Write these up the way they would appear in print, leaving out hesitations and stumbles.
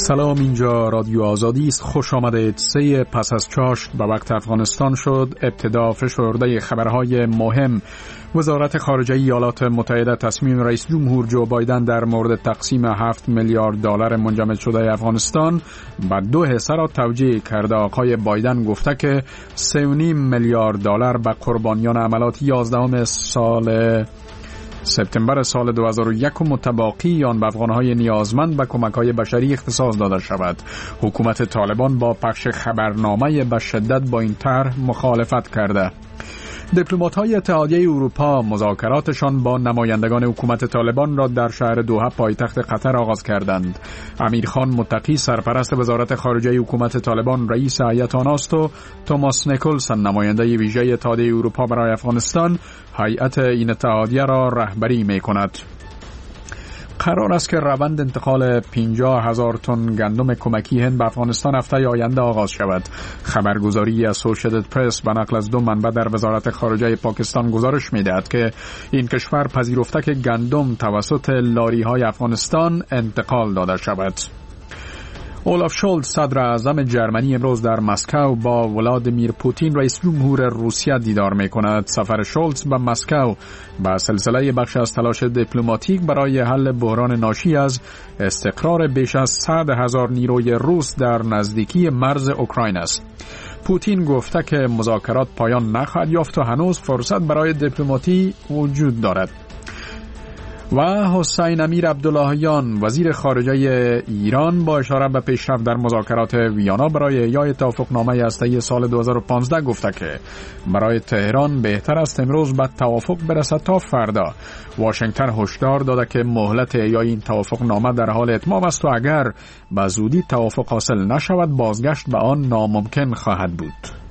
سلام، اینجا رادیو آزادی است. خوش آمدید. 3 پس از چاشت به وقت افغانستان شد. ابتدا فشرده خبرهای مهم. وزارت خارجه ایالات متحده تصمیم رئیس جمهور جو بایدن در مورد تقسیم 7 میلیارد دلار منجمد شده افغانستان به 2 حصه را توجیه کرده. آقای بایدن گفته که 3.5 میلیارد دلار به قربانیان عملیات 11 سپتامبر سال 2001 و متباقی آن به افغانهای نیازمند به کمک‌های بشری اختصاص داده شود. حکومت طالبان با پخش خبرنامه به شدت با این طرح مخالفت کرده. دیپلمات‌های اتحادیه اروپا مذاکراتشان با نمایندگان حکومت طالبان را در شهر دوحه پایتخت قطر آغاز کردند. امیرخان متقی سرپرست وزارت خارجه حکومت طالبان رئیس هیئت آن است و توماس نیکلسن نماینده ویژه اتحادیه اروپا برای افغانستان هیئت این اتحادیه را رهبری می‌کند. قرار است که روند انتقال 50,000 تن گندم کمکی هند به افغانستان هفته آینده آغاز شود. خبرگزاری اسوسییتد پرس به نقل از 2 منبع در وزارت خارجه پاکستان گزارش می‌دهد که این کشور پذیرفته که گندم توسط لاری‌های افغانستان انتقال داده شود. اولاف شولز صدر اعظم جرمنی امروز در مسکو با ولادیمیر پوتین رئیس جمهور روسیه دیدار می‌کند. سفر شولز به مسکو به سلسله بخش از تلاش دیپلماتیک برای حل بحران ناشی از استقرار بیش از 100,000 نیروی روس در نزدیکی مرز اوکراین است. پوتین گفته که مذاکرات پایان نخواهد یافت و هنوز فرصت برای دیپلماسی وجود دارد. و حسین امیر عبداللهیان وزیر خارجه ایران با اشاره به پیشرفت در مذاکرات ویانا برای احیای توافقنامه هسته‌ای سال 2015 گفته که برای تهران بهتر است امروز به توافق برسد تا فردا. واشنگتن هشدار داده که مهلت احیای این توافقنامه در حال اتمام است و اگر به زودی توافق حاصل نشود بازگشت به آن ناممکن خواهد بود.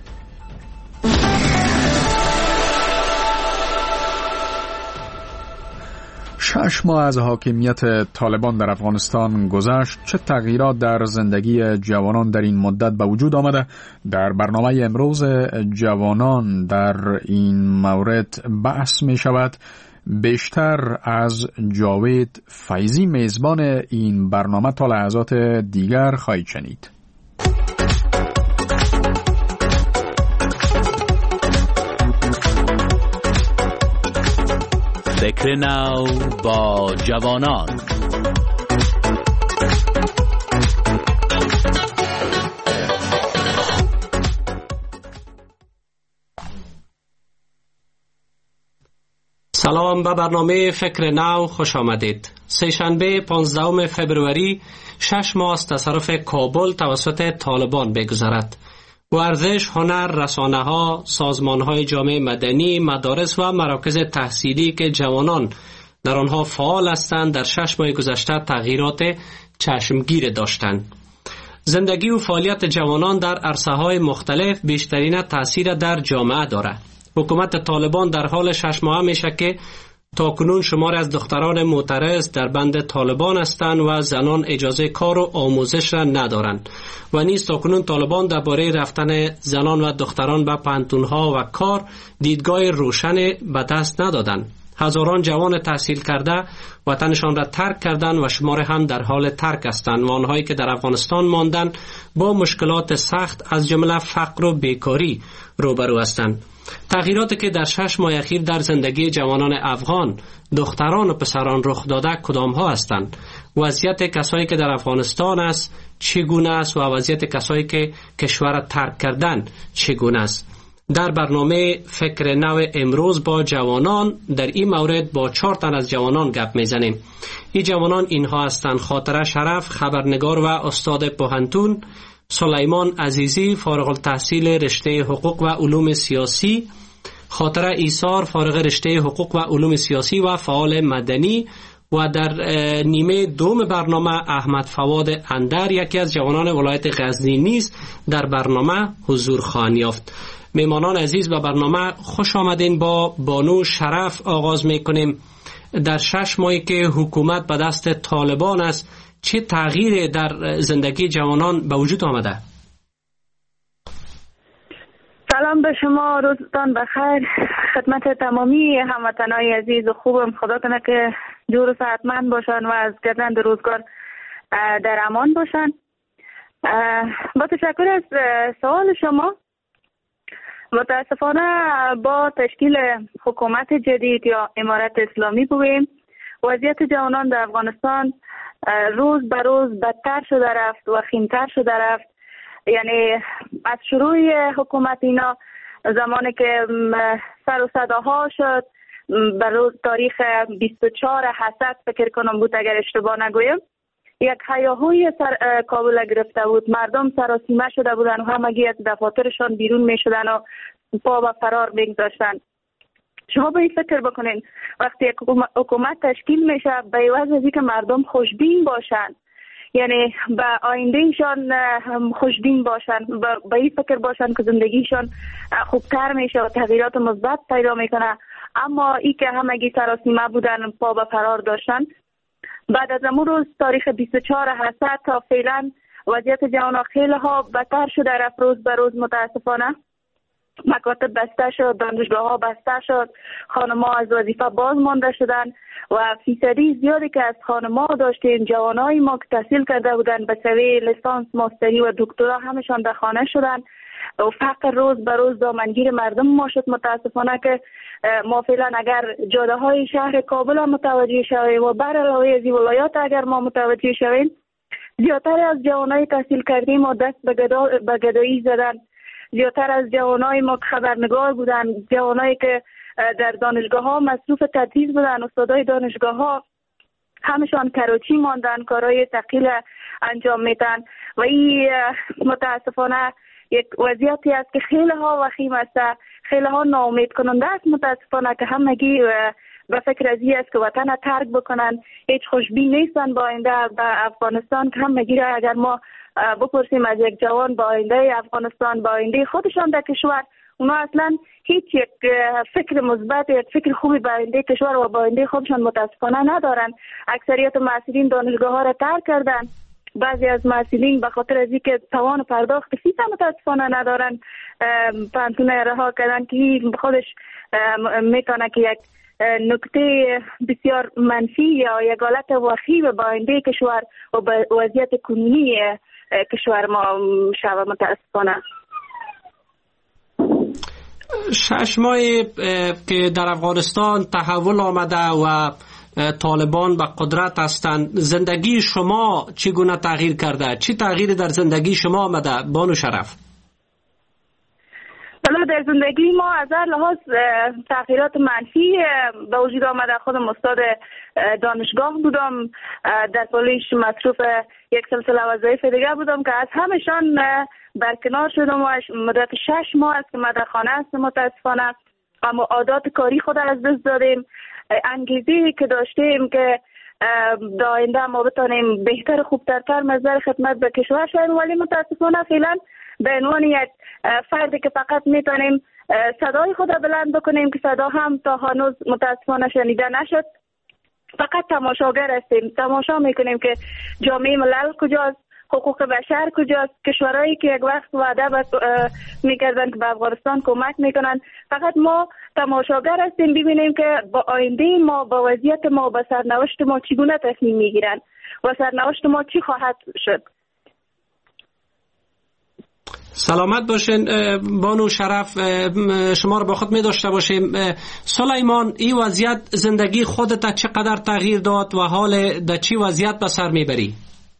6 ماه از حاکمیت طالبان در افغانستان گذشت. چه تغییرات در زندگی جوانان در این مدت به وجود آمده؟ در برنامه امروز جوانان در این مورد بحث می شود. بیشتر از جاوید فیضی میزبان این برنامه تا لحظات دیگر خواهید شنید. فکر نو با جوانان. سلام، به برنامه فکر نو خوش آمدید. سه‌شنبه 15 فبروری 6 ماه از تصرف کابل توسط طالبان بگذرد. ورزش، هنر، رسانه‌ها، سازمان‌های جامعه مدنی، مدارس و مراکز تحصیلی که جوانان در آنها فعال هستند در 6 ماه گذشته تغییرات چشمگیر داشتند. زندگی و فعالیت جوانان در عرصه‌های مختلف بیشترین تأثیر در جامعه دارد. حکومت طالبان در حال 6 ماه میشه که تاکنون شمار از دختران معترض در بند طالبان هستند و زنان اجازه کار و آموزش را ندارند و نیز تاکنون طالبان درباره رفتن زنان و دختران به پانتون‌ها و کار دیدگاه روشن به دست ندادند. هزاران جوان تحصیل کرده وطنشان را ترک کردند و شمار هم در حال ترک هستند و آنهایی که در افغانستان ماندند با مشکلات سخت از جمله فقر و بیکاری روبرو هستند. تغییراتی که در 6 ماه اخیر در زندگی جوانان افغان، دختران و پسران رخ داده کدام ها هستند؟ وضعیت کسایی که در افغانستان است چگونه است و وضعیت کسایی که کشور ترک کردن چگونه است؟ در برنامه فکر نو امروز با جوانان در این مورد با 4 تن از جوانان گپ میزنیم. این جوانان اینها هستند: خاطره شرف، خبرنگار و استاد پوهنتون; سلیمان عزیزی، فارغ التحصیل رشته حقوق و علوم سیاسی; خاطره ایثار، فارغ رشته حقوق و علوم سیاسی و فعال مدنی; و در نیمه دوم برنامه احمد فواد اندر، یکی از جوانان ولایت غزنی نیز در برنامه حضور خواهند یافت. میمانان عزیز به برنامه خوش آمدین. با بانو شرف آغاز میکنیم. در 6 ماهی که حکومت به دست طالبان است چه تغییری در زندگی جوانان به وجود آمده؟ سلام به شما، روزتان بخیر. خدمت تمامی هموطنای عزیز و خوبم. خدا کنه که جور و صحتمند باشن و از گزند روزگار در امان باشن. با تشکر از سوال شما. متاسفانه با تشکیل حکومت جدید یا امارت اسلامی بگوییم وضعیت جوانان در افغانستان روز به روز بدتر شده رفت و خیمتر شده رفت. یعنی از شروع حکومت اینا زمانی که سر و صداها شد به روز تاریخ 24 حسد فکر کنم بود اگر اشتباه نگویم، یک هیاهوی سر کابل گرفته بود. مردم سراسیمه شده بودن و همگی از دفاترشان بیرون می شدن و پا به فرار میگذاشتن. شما به این فکر بکنین وقتی یک حکومت تشکیل میشه به عوض از اینکه مردم خوشبین باشن، یعنی به آینده ایشان خوشبین باشن، به این فکر باشن که زندگیشان خوبتر میشه و تغییرات مثبت پیدا میکنه، اما ای که همگی سراسیمه بودن پا به فرار داشتن. بعد از امون روز تاریخ 24 حسد تا فعلا وضعیت جوانان خیلی ها بدتر شده رفت. روز به روز متاسفانه مکاتب بسته شد، دانشگاه ها بسته شد، خانم ها از وظیفه باز مانده شدن و فیصدی زیادی که از خانم ها داشتیم جوانای ما که تحصیل کرده بودن به سوی لیسانس، ماستری و دکترا همشان در خانه شدن و فقر روز به روز دامنگیر مردم ما شد. متاسفانه که ما فعلا اگر جاده های شهر کابل هم متوجه شویم و بر علاوه از این ولایات اگر ما متوجه شویم، زیادتر از جوانای تحصیل کردیم ما دست به گدایی زدن. زیادتر از جوانای ما که خبرنگار بودن، جوانایی که در دانشگاه ها مصروف تدریس بودن، استادای دانشگاه ها همشان کراچی ماندن، کارهای ثقیل انجام میدن و این متاسفانه یک وضعیتی است که خیلی ها وخیم است، خیلی ها ناامید کننده است. متاسفانه که همگی به فکر از این است که وطن ترک بکنن، هیچ خوشبین نیستن با آینده به افغانستان که همگی را اگر ما بپرسیم از یک جوان با آینده افغانستان، با آینده خودشان در کشور، اونا اصلا هیچ یک فکر مثبت، یک فکر خوبی با آینده کشور و با آینده خودشان متاسفانه ندارن. اکثریت محصلین دانشگاه ها را ترک کردن. بعضی از محصلین به خاطر از اینکه توان پرداخت فیس متاسفانه ندارن پانتون رها کردن که خودش میتونه که یک نکته بسیار منفی یا یک حالت وخیم با آینده کشور و به وضعیت کنونی کشور ما شود. متاسفانه 6 ماه که در افغانستان تحول آمده و طالبان به قدرت هستند، زندگی شما چگونه تغییر کرده؟ چی تغییری در زندگی شما آمده بانو شرف؟ بله، در زندگی ما از هر لحاظ تغییرات منفی به وجود آمده. خودم استاد دانشگاه بودم، در پالیش مصروف یک سلسله وظایف دیگه بودم که از همشان برکنار شدم و مدت 6 ماه است که من در خانه هستم. متاسفانه اما عادات کاری خود از دست دادیم، انگیزی که داشتیم که در آینده ما بتانیم بهتر خوبترتر مظهر خدمت به کشور شویم، ولی متاسفانه فعلا به عنوان یک فردی که فقط میتونیم صدای خود بلند بکنیم که صدا هم تا هنوز متاسفانه شنیده نشد، فقط تماشاگر هستیم. تماشا میکنیم که جامعه ملل کجاست، حقوق بشر کجاست، کشورهایی که یک وقت وعده میکردن که به افغانستان کمک میکنن، فقط ما تماشاگر هستیم ببینیم که با آینده ما، با وضعیت ما، با سرنوشت ما چگونه تصمیم میگیرن و سرنوشت ما چی خواهد شد. سلامت باشین بانو شرف، شما رو با خود می داشته باشیم. سلیمان، این وضعیت زندگی خودت چقدر تغییر داد و حال در چی وضعیت به سر میبری؟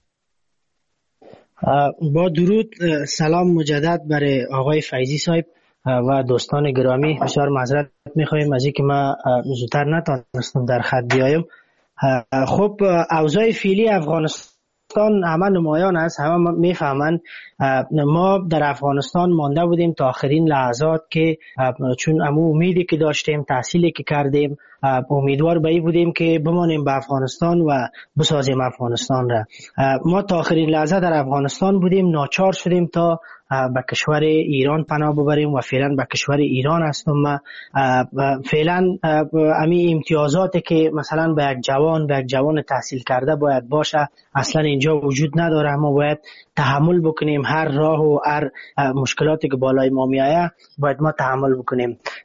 با درود، سلام مجدد برای آقای فیضی صاحب و دوستان گرامی. بسیار معذرت میخوایم از اینکه من زودتر نتونستم در خط بیایم. خب اوضاع فعلی افغانستان همه نمایان است، همه میفهمند. ما در افغانستان مانده بودیم تا آخرین لحظات که چون امو امیدی که داشتیم، تحصیلی که کردیم، امیدوار به این بودیم که بمانیم به افغانستان و بسازیم افغانستان را. ما تا آخرین لحظه در افغانستان بودیم، ناچار شدیم تا به کشور ایران پناه ببریم و فعلا به کشور ایران هستم. فعلا امی امتیازاتی که مثلا به یک جوان تحصیل کرده باید باشه اصلا اینجا وجود نداره. ما باید تحمل بکنیم هر راه و هر مشکلاتی که بالای ما میایه، باید ما تحمل بکنیم.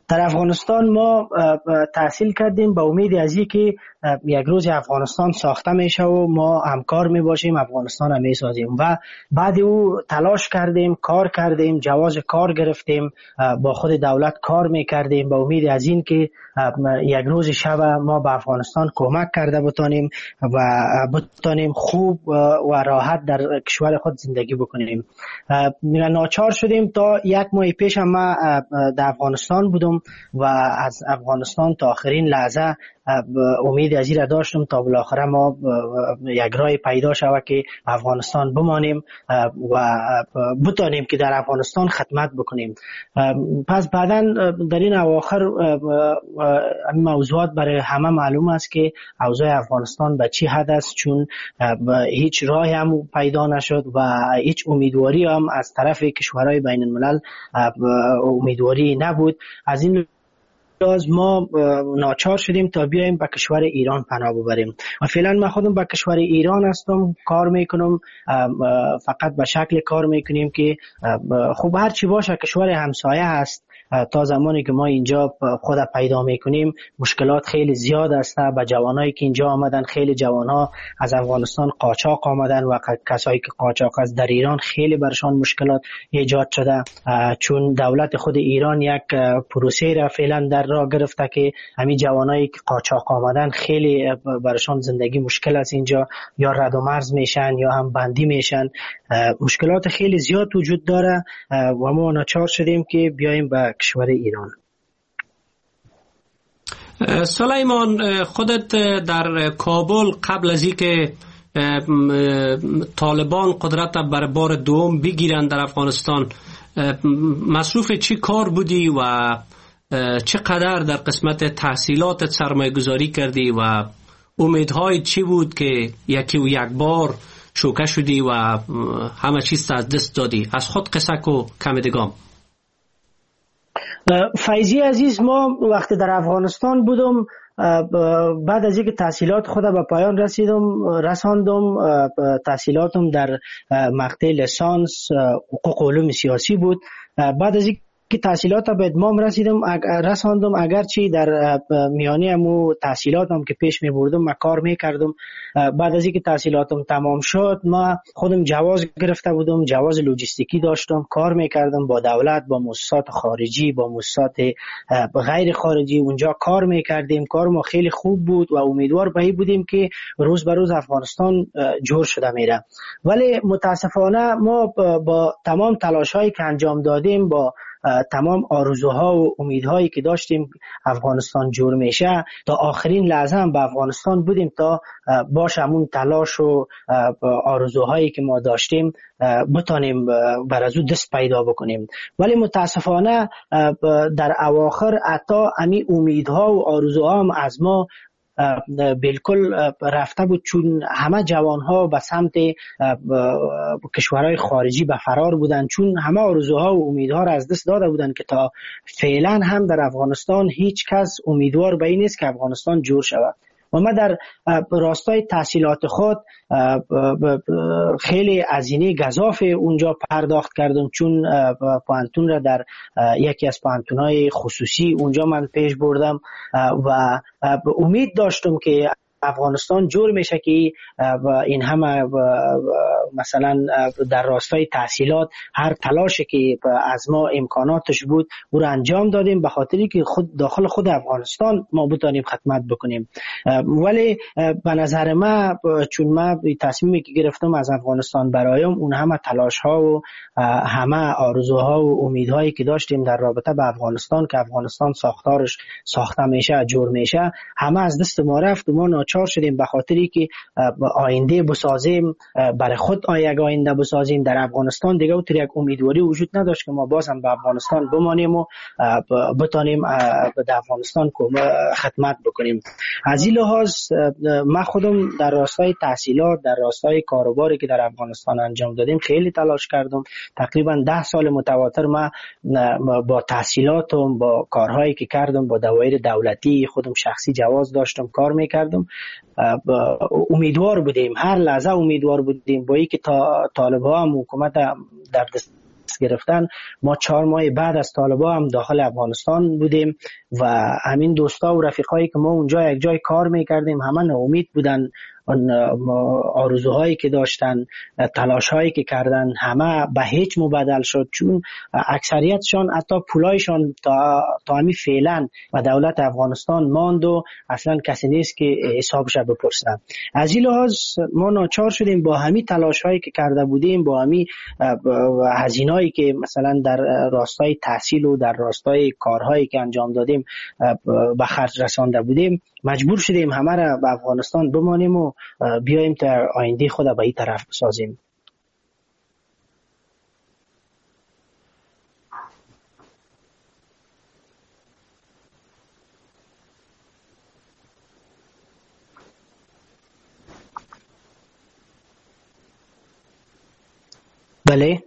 در افغانستان ما تحصیل کردیم به امید از اینکه یک روز افغانستان ساخته میشه و ما همکار میباشیم، افغانستان هم میسازیم و بعد او تلاش کردیم، کار کردیم، جواز کار گرفتیم، با خود دولت کار میکردیم به امید از این که یک روز شب ما به افغانستان کمک کرده بتانیم و بتانیم خوب و راحت در کشور خود زندگی بکنیم. ناچار شدیم. تا یک ماه پیش ما در افغانستان بودم و از افغانستان تا آخرین لحظه امید از این را داشتم تا بالاخره ما یک راه پیدا شود که افغانستان بمانیم و بتانیم که در افغانستان خدمت بکنیم. پس بعداً در این اواخر موضوعات برای همه معلوم است که اوضاع افغانستان به چی حد است، چون هیچ راهی هم پیدا نشد و هیچ امیدواری هم از طرف کشورهای بین الملل امیدواری نبود. از این ما ناچار شدیم تا بیایم به کشور ایران پناه ببریم و فعلا من خودم به کشور ایران هستم، کار میکنم، فقط به شکل کار میکنیم که خب هر چی باشه کشور همسایه است. تا زمانی که ما اینجا خود پیدا میکنیم مشکلات خیلی زیاد است. به جوانایی که اینجا آمدن، خیلی جوانها از افغانستان قاچاق آمدن و کسایی که قاچاق است در ایران خیلی برشان مشکلات ایجاد شده، چون دولت خود ایران یک پروسه را فعلا در راه گرفته که همین جوانایی که قاچاق آمدن خیلی برشان زندگی مشکل است، اینجا یا رد و مرز میشن یا هم بندی میشن. مشکلات خیلی زیاد وجود داره و ما ناچار شدیم که بیایم به کشور ایران. سلیمان، خودت در کابل قبل از اینکه طالبان قدرت بر بار دوم بگیرن در افغانستان مصروف چی کار بودی و چقدر در قسمت تحصیلاتت سرمایه گذاری کردی و امیدهای چی بود که یکی و یک بار شوکه شدی و همه چیز از دست دادی؟ از خود قصه کو کم دگام. فیضی عزیز، ما وقتی در افغانستان بودم بعد از اینکه تحصیلات خودم به پایان رساندم، تحصیلاتم در مقطع لیسانس حقوق علوم سیاسی بود. بعد از که تحصیلات به اتمام رساندم، اگرچه در میانه همو تحصیلاتم که پیش می بردم من کار می کردم. بعد از اینکه تحصیلاتم تمام شد ما خودم جواز گرفته بودم، جواز لوجستیکی داشتم، کار می کردم با دولت، با مؤسسات خارجی، با مؤسسات غیر خارجی، اونجا کار می کردیم. کار ما خیلی خوب بود و امیدوار به این بودیم که روز به روز افغانستان جور شده میره. ولی متاسفانه ما با تمام تلاش هایی که انجام دادیم، با تمام آرزوها و امیدهایی که داشتیم افغانستان جور میشه، تا آخرین لحظه هم به افغانستان بودیم تا باش همون تلاش و آرزوهایی که ما داشتیم بتانیم بر از او دست پیدا بکنیم. ولی متاسفانه در اواخر حتی امی امیدها و آرزوها هم از ما بالکل رفته بود، چون همه جوانها به سمت کشورهای خارجی به فرار بودن، چون همه آرزوها و امیدها را از دست داده بودن که تا فعلا هم در افغانستان هیچ کس امیدوار به این نیست که افغانستان جور شود. و من در راستای تحصیلات خود خیلی هزینه گزاف اونجا پرداخت کردم، چون پانتون را در یکی از پانتونهای خصوصی اونجا من پیش بردم و امید داشتم که افغانستان جور میشه که این همه مثلا در راستای تحصیلات هر تلاشی که از ما امکاناتش بود او را انجام دادیم به خاطری که خود داخل خود افغانستان ما بتانیم خدمت بکنیم. ولی به نظر من، چون من تصمیمی که گرفتم از افغانستان برایم، اون همه تلاش ها و همه آرزوها و امیدهایی که داشتیم در رابطه به افغانستان که افغانستان ساختارش ساخته میشه، جور میشه، همه از دست ما رفت و ما ناچار شدیم به خاطری که آینده بسازیم، برای خود یک آینده بسازیم در افغانستان. دیگه اونطور یک امیدواری وجود نداشت که ما باز هم به افغانستان بمانیم و بتانیم به افغانستان خدمت بکنیم. از این لحاظ من خودم در راستای تحصیلات، در راستای کاروباری که در افغانستان انجام دادیم خیلی تلاش کردم. تقریبا 10 سال متواتر من با تحصیلاتم، با کارهایی که کردم، با دوایر دولتی خودم شخصی جواز داشتم، کار میکردم. امیدوار بودیم، هر لحظه امیدوار بودیم با اینکه طالبان هم حکومت در گرفتن، ما 4 ماه بعد از طالبان هم داخل افغانستان بودیم و همین دوستا و رفیقایی که ما اونجا یک جای کار میکردیم همه ناامید بودن. آرزوهایی که داشتن، تلاشهایی که کردن، همه به هیچ مبدل شد، چون اکثریتشان حتی پولایشان تا همین فعلا و دولت افغانستان ماند و اصلا کسی نیست که حسابش بپرسه. از این لحاظ ما ناچار شدیم با همین تلاشهایی که کرده بودیم، با همین هزینه‌ای که مثلا در راستای تحصیل و در راستای کارهایی که انجام دادیم به خرج رسانده بودیم، مجبور شدیم همه را به افغانستان بمانیم و بیاییم تا آینده خود به این طرف بسازیم. بله.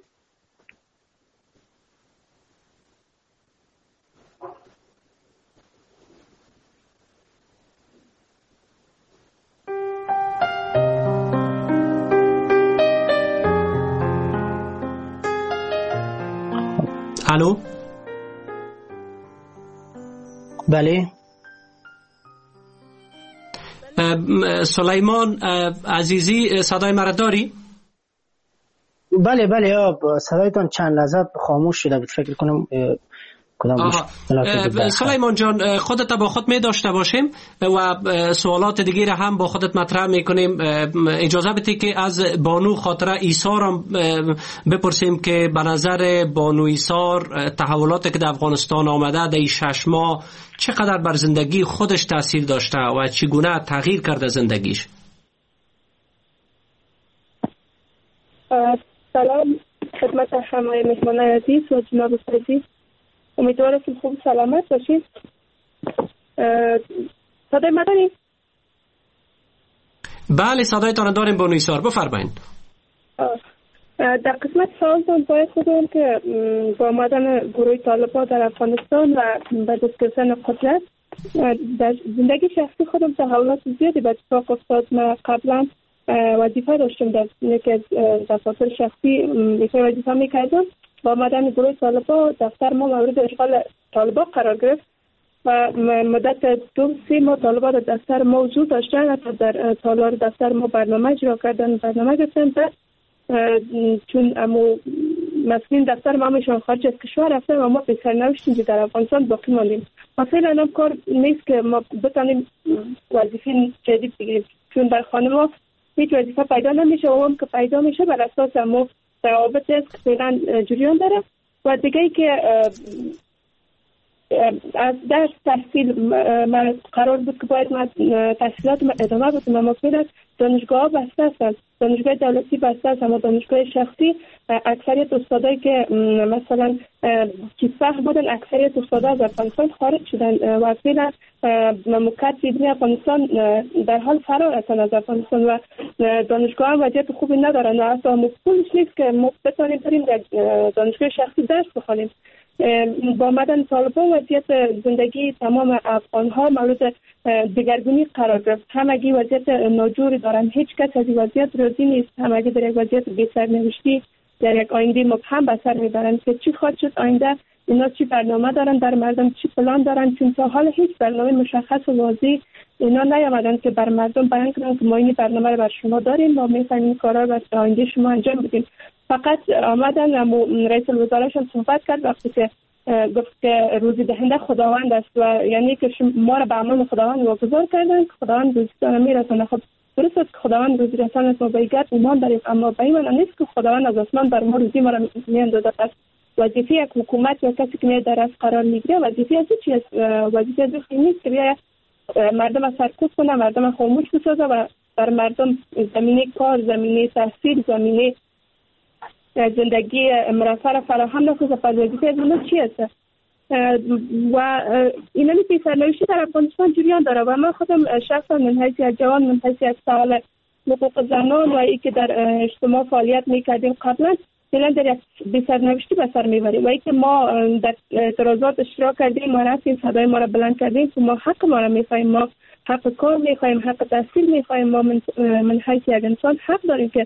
الو. بله. سلیمان عزیزی صدای مرا داری؟ بله بله صدایتان چند لحظه خاموش شده بود، فکر کنم سلیمان جان، خودت با خود می داشته باشیم و سوالات دیگه را هم با خودت مطرح میکنیم. اجازه بدید که از بانو خاطره ایثار هم بپرسیم که به نظر بانو ایثار تحولاتی که در افغانستان آمده در 6 ماه چقدر بر زندگی خودش تاثیر داشته و چگونه تغییر کرده زندگیش؟ سلام خدمت همه مهمان عزیز و جناب عزیز، امیدوارم که خوب سلامت باشید. صدای من دارید؟ بله صدایتان داریم بانو ایثار، بفرمایید. در قسمت سوالتان باید خودم که با آمدن گروه طالبان در افغانستان و به دست گرفتن قدرت در زندگی شخصی خودم تحولات زیادی به اتفاق افتاد. من قبلا وظیفه داشتم در یکی از دفاتر شخصی یکی وظیفه میکردم. با آمدن گروه طالبان دفتر ما مورد اشغال طالبان قرار گرفت و مدت 2-3 ماه طالبان در دفتر ما وجود داشتن. حتی در تالار دفتر ما برنامه اجرا کردن، برنامه گرفتن. چون مسئولین دفتر ما همیشون خارج از کشور رفتن و ما به سرنوشت در افغانستان باقی ماندیم. مثلا هم کار نیست که ما بتانیم وظیفه جدید بگیریم، چون در خانه ما هیچ وظیفه پیدا نمیشه و هم که پیدا میشه بر اساس ما روابط است که فعلا جریان داره. و دیگه ای که از درس تحصیل من قرار بود که باید من تحصیلات من ادامه بدم، اما فعلا دانشگاه ها بسته هستند، دانشگاه دولتی بسته است، اما دانشگاه شخصی اکثریت استادایی که مثلا کیفخ بودن اکثریت استادا از افغانستان خارج شدن و فعلا مکتبین افغانستان در حال فرار هستند از افغانستان و دانشگاه هم وضعیت خوبی ندارن و اصلا مفهومش نیست که ما بتونیم بریم در دانشگاه شخصی درس بخونیم. با آمدن طالبان وضعیت زندگی تمام افغان‌ها مورد دگرگونی قرار گرفت. همگی وضعیت ناجوری دارن، هیچ کس از این وضعیت راضی نیست، همگی در یک وضعیت بی سرنوشتی در یک آینده مبهم به سر میبرن که چی خواهد شد آینده، اینا چی برنامه دارن در مردم، چی پلان دارن، چون تا حال هیچ برنامه مشخص و واضح اینا نیامدن که بر مردم بیان کنن که ما این برنامه رو بر شما داریم، ما می‌فهمیم کارا رو در آینده شما انجام بدیم. فقط آمدن رئیس الوزراشون صحبت کرد وقتی که گفت که روزی دهنده خداوند است و یعنی که ما را به امان خداوند واگذار کردن که خداوند روزی داره میرسونه. خب درست است که خداوند روزی رسان است، ما به این ایمان داریم، اما به این معنی نیست که خداوند از آسمان بر ما روزی ما را میاندازه. پس وظیفه یک حکومت یا کسی که میاد در از قرار میگیره وظیفه از چی است؟ وظیفه از این نیست که بیا مردم سرکوب کنه، مردم خاموش بسازه و بر مردم زمینه کار، زمینه تحصیل، زمینه زندگی مرفع را فراهم نکنه. پس وظیفه از اونها چی است؟ و اینا نیست که سرنوشتی در افغانستان جریان داره و من خودم شخصا من حیث از جوان، من حیث از فعال حقوق زنان و ای که در اجتماع فعالیت میکردیم قبلا فعلا در یک بی‌سرنوشتی به سر میبریم و ای که ما در اعتراضات اشتراک کردیم، ما رفتیم صدای ما را بلند کردیم که ما حق ما را میخوایم، ما حق کار میخوایم، حق تحصیل میخوایم، ما من حیث یک انسان حق داریم که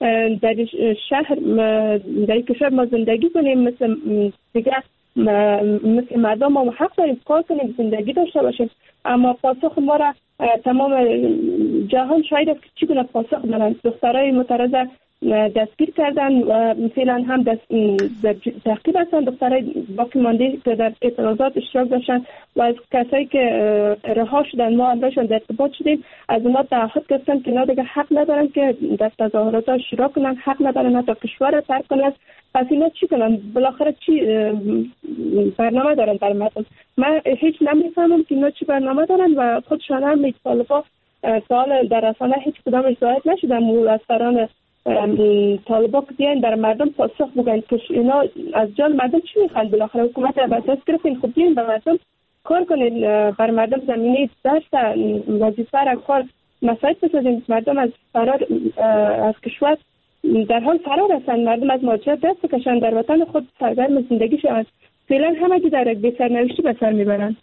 در شهر در کشور ما زندگی کنیم، مثل دیگه مثل مردم ما حق داریم کار کنیم، زندگی داشته باشیم. اما پاسخ ما را تمام جهان شاید است که چگونه پاسخ دارند. دخترای معترضه دستگیر کردن و مثلا هم در تعقیب هستند. دخترای باقی مانده که در اعتراضات اشتراک داشتن و از کسایی که رها شدن ما همراهشان در ارتباط شدیم، از اونا تعهد گرفتن که اینا دیگه حق ندارن که در تظاهرات اشتراک کنن، حق ندارن حتی کشور را ترک کنن. پس اینا چی کنن؟ بالاخره چی برنامه دارن برای مردم؟ من هیچ نمیفهمم که اینا چی برنامه دارن و خودشان هم طالبا سوال در رسانه هیچ کدامش ظاهر نشدن. مولسران طالبا که بیاین بر مردم پاسخ بگن که اینا از جان مردم چی میخوان. بالاخره حکومت را بر دست گرفتین، خب بیاین بر مردم کار کنین، بر مردم زمینه درس وظیفه را کار مساعد بسازین. مردم از فرار از کشور در حال فرار هستند، مردم از مهاجرت دست بکشن، در وطن خود سرگرم زندگی شوند. فعلا همه در یک بی‌سرنوشتی به سر میبرند.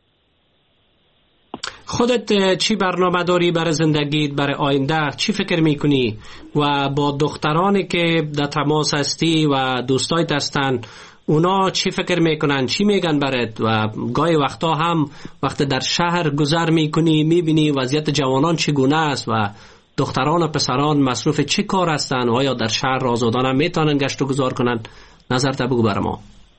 خودت چی برنامه داری برای زندگیت، برای آینده؟ چی فکر میکنی؟ و با دخترانی که در تماس هستی و دوستایت هستن، اونا چی فکر میکنن؟ چی میگن برات؟ و گاهی وقتا هم وقت در شهر گذر میکنی میبینی وضعیت جوانان چگونه است و دختران و پسران مصروف چی کار هستن و آیا در شهر آزادانه میتونن گشت و گذار کنن؟ نظرت بگو برای ما.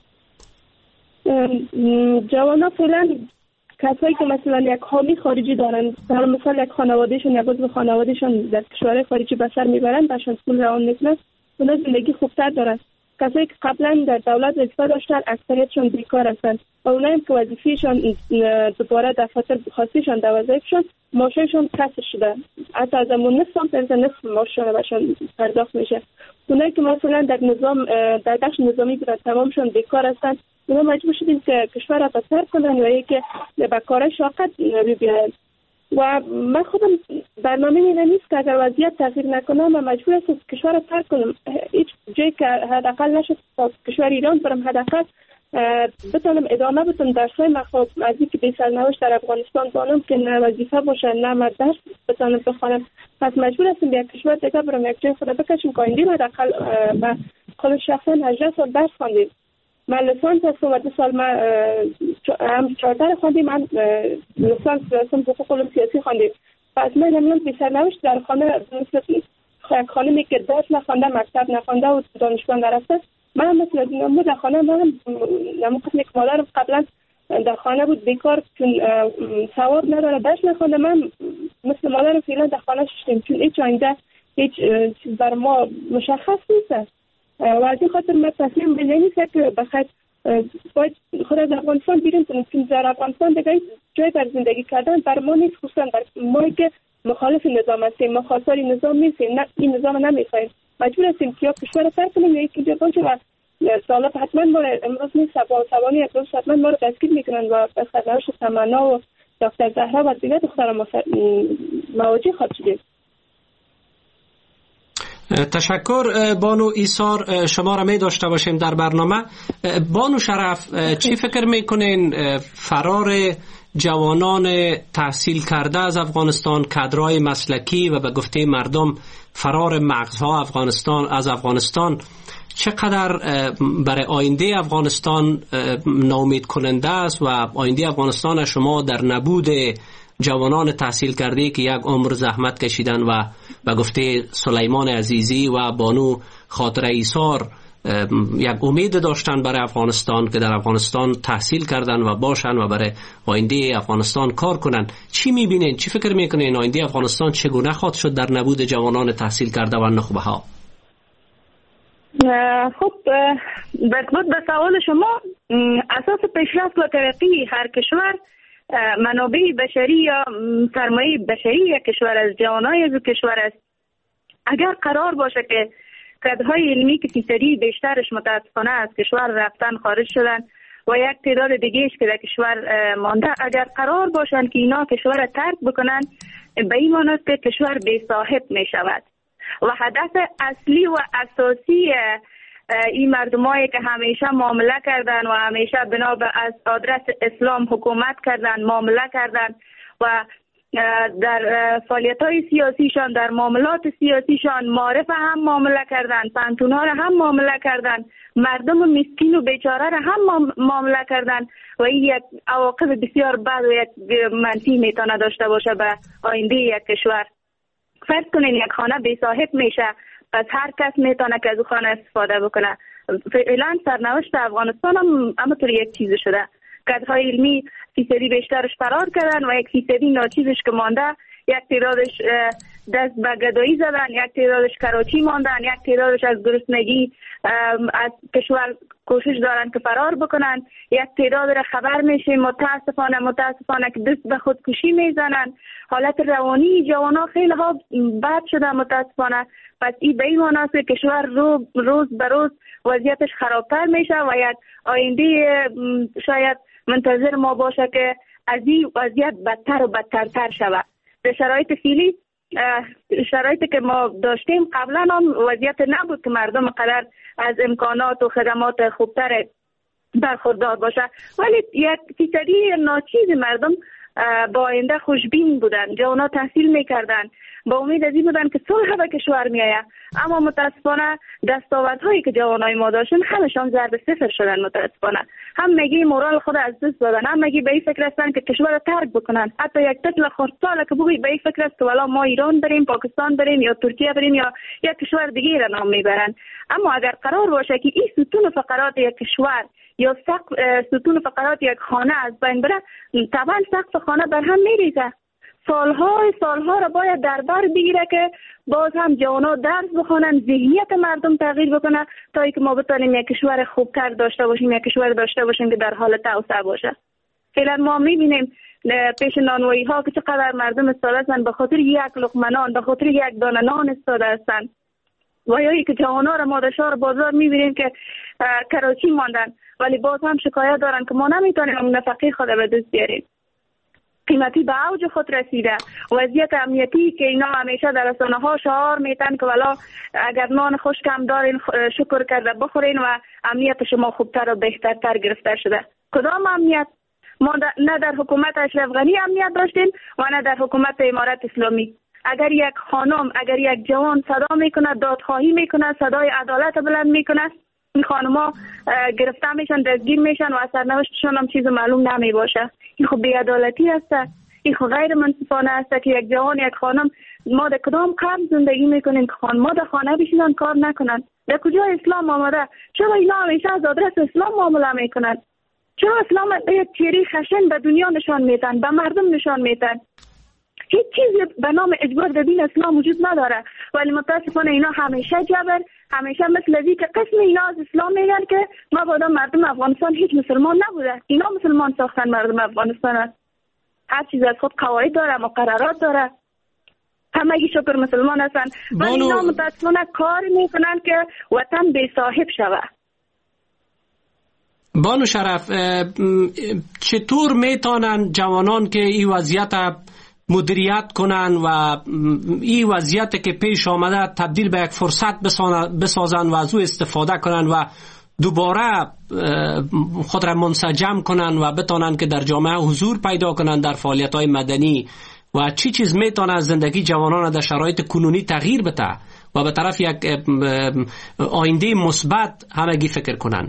جوانا فعلا کسایی که مثلا یک حامی خارجی دارن، مثلا یک خانوادهشون یک عضو خانوادهشون در کشورهای خارجی به سر میبرن، برشان پول روان میکنن، اونا زندگی خوبتر دارن. کسایی که قبلا در دولت وظیفه داشتن اکثریتشون بیکار هستن و اونایی که وظیفه‌شون دوباره دفاتر خاصیشون در وظایفشون معاششون کسر شده، حتی از همون نصف معاششون برشان پرداخت میشه. اونایی که مثلا در نظام در بخش نظامی بودن تمامشون بیکار هستن، اونا مجبور شدیم که کشور را ترک کنن و یکی به کارهای شاقت بیاین. و من خودم برنامه اینه نیست که اگر وضعیت تغییر نکنه من مجبور هستم کشور را ترک کنم. هیچ جایی که حداقل نشد تا کشور ایران برم، حداقل بتونم ادامه بدم درسای مخواب از اینکه بی سرنوشت در افغانستان دانم که نه وظیفه باشه نه من درس بتونم بخونم. پس مجبور هستم به یک کشور دیگه برم، یک جای خود بکشم. کاندیم حداقل من خود شخصا 18 سال درس خواندم. من لیسانس هستم و 2 سال من هم 14 خواندم. من لیسانس حقوق علوم سیاسی خواندم. پس من نمیدونم بی سرنوشت در خانه مثل یک خانمی که درس نخوانده، مکتب نخوانده و دانشگاه نرفته، من مثل اینم در خانه من نموقت یک مادرم قبلا در خانه بود بیکار چون سواد نداره، درس نخوانده. من مثل مادرم فعلا در خانه شدیم چون هیچ آینده هیچ چیز بر ما مشخص نیست. و از این خاطر من تصمیم به نیست که بخاطر باید خود از افغانستان بیرون کنیم چون در افغانستان دیگه جای بر زندگی کردن بر ما نیست، خصوصا بر ما که مخالف نظام هستیم، ما خواستار نظام نیستیم، نه این نظام نمیخوایم. مجبور هستیم که یا کشور رو ترک کنیم یا یکی جا باشه و سالات حتما ما امروز نیست سوانی امروز حتما ما رو دستگیر میکنن و به سرنوشت تمنا و دکتر زهرا و دیگر دختران مواجه خواهد شدیم. تشکر بانو ایثار، شما را می داشته باشیم در برنامه. بانو شرف، چی فکر میکنین فرار جوانان تحصیل کرده از افغانستان، کادرهای مسلکی و به گفته مردم فرار مغزها از افغانستان چقدر برای آینده افغانستان ناامید کننده است و آینده افغانستان شما در نبود جوانان تحصیل کرده که یک عمر زحمت کشیدن و به گفته سلیمان عزیزی و بانو خاطره ایثار یک امید داشتن برای افغانستان که در افغانستان تحصیل کردن و باشن و برای آینده افغانستان کار کنن، چی میبینین؟ چی فکر میکنین آینده افغانستان چگونه خواهد شد در نبود جوانان تحصیل کرده و نخبه ها؟ خب برخورد به سوال شما، اساس پیشرفت و ترقی هر کشور منابع بشری یا سرمایه بشری یک کشور از جوانای از کشور است. اگر قرار باشه که کادرهای علمی که فیصدی بیشترش متاسفانه از کشور رفتن خارج شدن و یک تعداد دیگهش که در کشور مانده، اگر قرار باشن که اینا کشور را ترک بکنن، به این معنی است که کشور بی صاحب می شود و هدف اصلی و اساسی این مردمایی که همیشه معامله کردن و همیشه بنا به از آدرس اسلام حکومت کردن، معامله کردن و در فعالیت‌های سیاسیشان، در معاملات سیاسیشان معارف هم معامله کردن، پنتون‌ها را هم معامله کردن، مردم مسکین و بیچاره را هم معامله کردن و این یک عواقب بسیار بد و یک منفی میتونه داشته باشه به آینده یک کشور. فرض کنین یک خانه بی صاحب میشه، پس هر کس میتونه که از اون خانه استفاده بکنه. فعلا سرنوشت افغانستان هم همونطور یک چیز شده. کادرهای علمی فیصدی بیشترش فرار کردن و یک فیصدی ناچیزش که مانده، یک تعدادش دست به گدایی زدن، یک تعدادش کراچی ماندن، یک تعدادش از گرسنگی از کشور کوشش دارن که فرار بکنن، یک تعداد را خبر میشه متاسفانه که دست به خودکشی میزنن. حالت روانی جوانا خیلی ها بد شده متاسفانه. پس این به این معناست که کشور روز به روز وضعیتش خرابتر میشه و یک آینده شاید منتظر ما باشه که از این وضعیت بدتر و بدترتر شود. در شرایط فعلی، شرایطی که ما داشتیم قبلا هم وضعیت نبود که مردم قدر از امکانات و خدمات خوبتر برخوردار باشه، ولی یک فیصدی ناچیز مردم با آینده خوشبین بودن، جوانا تحصیل میکردن، با امید از این بودن که صلح به کشور میآید. اما متاسفانه دستاوردهایی که جوانای ما داشتن همشان ضرب صفر شدن. متاسفانه هم میگی مورال خود از دست دادن، هم میگی به این فکر هستن که کشور رو ترک بکنن. حتی یک طفل خردسال که بگی به این فکر است که والا ما ایران بریم، پاکستان بریم یا ترکیه بریم یا یک کشور دیگه را نام میبرن. اما اگر قرار باشه که این ستون فقرات یک کشور یا ستون فقرات یک خانه از بین بره، طبعا سقف خانه بر هم میریزه. سالها را باید در بر بگیره که باز هم جوانا درس بخونن، ذهنیت مردم تغییر بکنه تا اینکه ما بتونیم یک کشور خوبتر داشته باشیم، یک کشور داشته باشیم که در حال توسعه باشه. فعلا ما میبینیم پیش نانوایی ها که چقدر مردم استاده هستند به خاطر یک لقمه نان، به خاطر یک دانه نان استاده هستند. و یا که جوانا را ما در شهر بازار میبینیم که کراچی ماندن ولی باز هم شکایت دارن که ما نمیتونیم نفقه خود به دست بیاریم. قیمتی به اوج خود رسیده. وضعیت امنیتی که اینا همیشه در رسانه ها شعار میتن که والا اگر نان خشکم دارین شکر کرده بخورین و امنیت شما خوبتر و بهترتر گرفته شده. کدام امنیت؟ ما نه در حکومت اشرف غنی امنیت داشتیم و نه در حکومت امارت اسلامی. اگر یک خانم، اگر یک جوان صدا میکنه، دادخواهی میکنه، صدای عدالت بلند میکنه، این خانم‌ها گرفته میشن، دستگیر میشن و سرنوشتشون هم چیز معلوم نمی باشه. این خب بی‌عدالتی است، این خب غیر منصفانه است که یک جوان، یک خانم، ما در کدام قوم زندگی میکنیم که خانم‌ها در خانه بشینن کار نکنن؟ در کجا اسلام آمده؟ چرا اینا همیشه از آدرس اسلام معامله میکنن؟ چرا اسلام یک چهره خشن به دنیا نشان میدن، به مردم نشان میدن؟ هیچ چیزی به نام اجبار در دین اسلام وجود نداره، ولی متاسفانه اینا همیشه جبر، همیشه مثل ازی که قسم اینا از اسلام میگن که ما بادا مردم افغانستان هیچ مسلمان نبوده، اینا مسلمان ساختن مردم افغانستان. هر چیز از خود قواعد داره، مقررات داره، همه شکر مسلمان هستن، ولی اینا متاسفانه کار میکنن که وطن بی صاحب شوه. بانو شرف، چطور میتونن جوانان که این وضعیت مدیریت کنن و این وضعیت که پیش آمده تبدیل به یک فرصت بسازن و از او استفاده کنن و دوباره خود را منسجم کنن و بتونن که در جامعه حضور پیدا کنن در فعالیت‌های مدنی و چی چیز میتونه از زندگی جوانان در شرایط کنونی تغییر بده و به طرف یک آینده مثبت همگی فکر کنن؟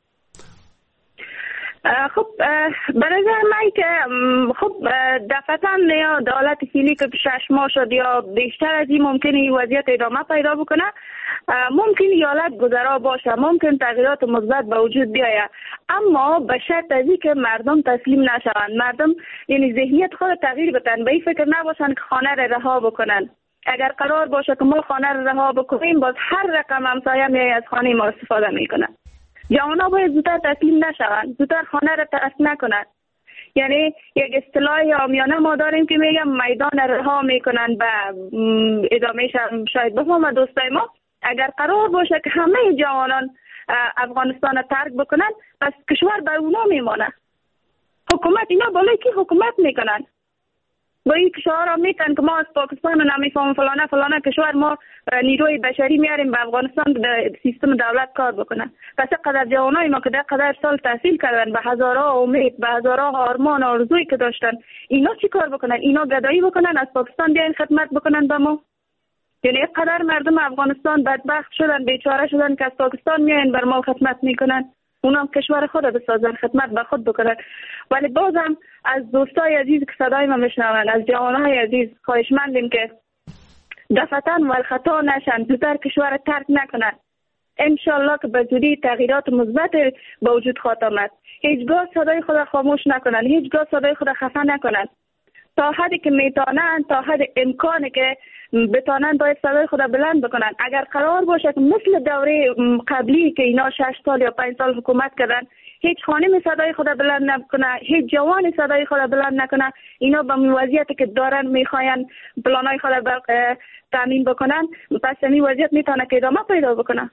خب به نظر من که خب دفعتاً یا دولت فعلی که 6 ماه شد یا بیشتر از این ممکنه این وضعیت ادامه پیدا بکنه، ممکن ایالت گذرا باشه، ممکن تغییرات مثبت به وجود بیاید، اما به شرط از این که مردم تسلیم نشوند، مردم یعنی ذهنیت خود تغییر بدن، به این فکر نباشن که خانه را رها بکنن. اگر قرار باشه که ما خانه را رها بکنیم، باز هر رقم همسایه میای از خانه ما استفاده میکنن. جوانا باید زودتر تسلیم نشوند، زودتر خانه را ترک نکنند. یعنی یک اصطلاح عامیانه ما داریم که میگم میدان رها میکنن به ادامه شاید بفهم دوستای ما. اگر قرار باشه که همه جوانان افغانستان را ترک بکنن، پس کشور به اونا میمانه. حکومت اینا بالای کی حکومت میکنن؟ با این کشور هم میتن که ما از پاکستان نمیفهمیم فلانه کشور ما نیروی بشری میاریم به افغانستان به سیستم دولت کار بکنن. پس قدر جوانای ما که در قدر سال تحصیل کردن به هزارها امید به هزارها آرمان آرزویی که داشتن، اینا چی کار بکنن؟ اینا گدایی بکنن از پاکستان بیاین خدمت بکنن به ما؟ یعنی قدر مردم افغانستان بدبخت شدن بیچاره شدن که از پاکستان میاین بر ما خدمت میکنن، اونم کشور خود بسازن خدمت به خود بکنن. ولی بازم از دوستای عزیز که صدای ما میشنون، از جوانای عزیز خواهشمندیم که دفتن و خطا نشن، زودتر کشور ترک نکنن. انشالله که به زودی تغییرات مثبت به وجود خواهد آمد. هیچگاه صدای خود خاموش نکنن، هیچگاه صدای خود خفه نکنن. تا حدی که میتونن، تا حد امکانی که بتونن باید صدای خود بلند بکنن. اگر قرار باشه که مثل دوره قبلی که اینا 6 سال یا 5 سال حکومت کردن هیچ خانم صدای خود بلند نکنه، هیچ جوان صدای خود بلند نکنه، اینا به وضعیتی که دارن میخواین پلانای خود تامین بکنن، پس این وضعیت میتونه که ادامه پیدا بکنه.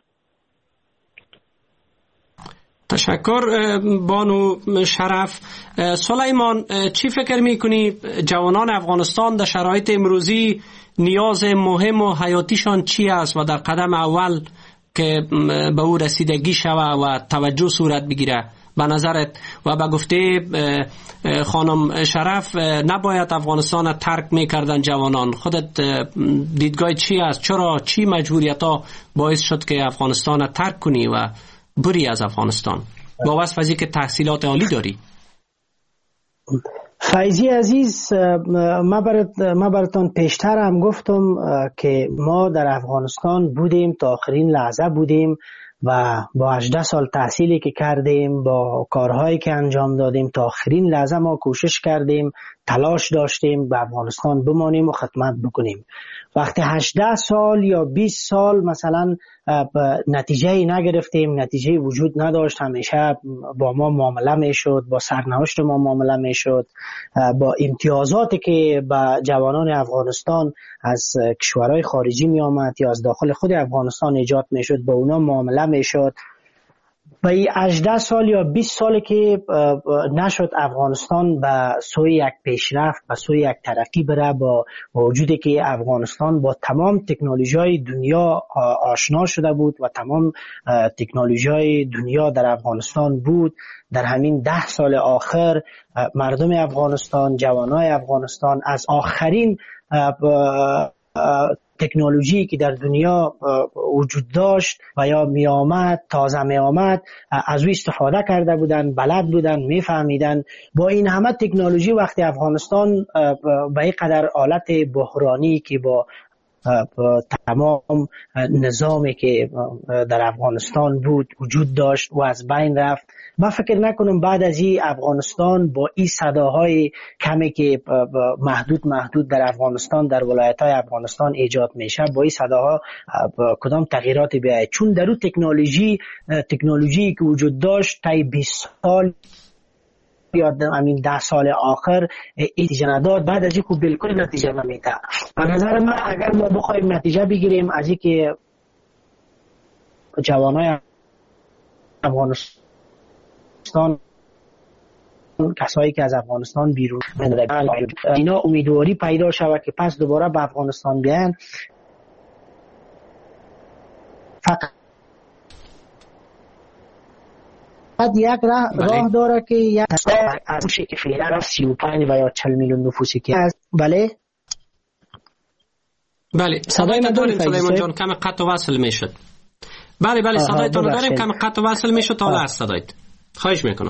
تشکر بانو شرف. سلیمان، چی فکر میکنی جوانان افغانستان در شرایط امروزی نیاز مهم و حیاتیشان چی است و در قدم اول که به او رسیدگی شود و توجه صورت بگیره به نظرت؟ و به گفته خانم شرف نباید افغانستان ترک میکردن جوانان، خودت دیدگاه چی است؟ چرا چی مجبوریت ها باعث شد که افغانستان ترک کنی و بری از افغانستان با وصف از که تحصیلات عالی داری؟ فیضی عزیز، ما براتون پیشتر هم گفتم که ما در افغانستان بودیم تا آخرین لحظه بودیم و با 18 سال تحصیلی که کردیم، با کارهایی که انجام دادیم تا آخرین لحظه ما کوشش کردیم، تلاش داشتیم به افغانستان بمانیم و خدمت بکنیم. وقتی 18 سال یا 20 سال مثلا نتیجه نگرفتیم، نتیجه وجود نداشت، همیشه با ما معامله میشد، با سرنوشت ما معامله میشد، با امتیازاتی که به جوانان افغانستان از کشورهای خارجی می آمد یا از داخل خود افغانستان ایجاد میشد با اونا معامله میشد. به 18 سال یا 20 سالی که نشد افغانستان به سوی یک پیشرفت، به سوی یک ترقی بره، با وجودی که افغانستان با تمام تکنولوژی‌های دنیا آشنا شده بود و تمام تکنولوژی‌های دنیا در افغانستان بود. در همین 10 سال آخر مردم افغانستان، جوانای افغانستان از آخرین تکنولوژی که در دنیا وجود داشت و یا می آمد، تازه می آمد، از او استفاده کرده بودن، بلد بودن، می فهمیدن. با این همه تکنولوژی وقتی افغانستان به این قدر حالت بحرانی که با تمام نظامی که در افغانستان بود وجود داشت و از بین رفت، من فکر نکنم بعد از این افغانستان با این صداهای کمی که محدود در افغانستان، در ولایت‌های افغانستان ایجاد میشه، با این صداها کدام تغییراتی بیاید. چون در اون تکنولوژی که وجود داشت تا 20 سال یا همین 10 سال آخر نتیجه نداد، بعد از اینکه بالکل نتیجه نمیده. به نظر من اگر ما بخوایم نتیجه بگیریم از اینکه جوانای افغانستان، کسایی که از افغانستان بیرون مندرن، اینا امیدواری پیدا شود که پس دوباره به افغانستان بیان، فقط یک راه داره که یک از اون که فعلا از 35 و یا 40 میلیون نفوسی که از بله صدای ما داریم سلیمان جان، کم قطع و وصل میشد. بله صدای تو داریم، کم قطع و وصل میشد. حالا از صدایت خواهش میکنم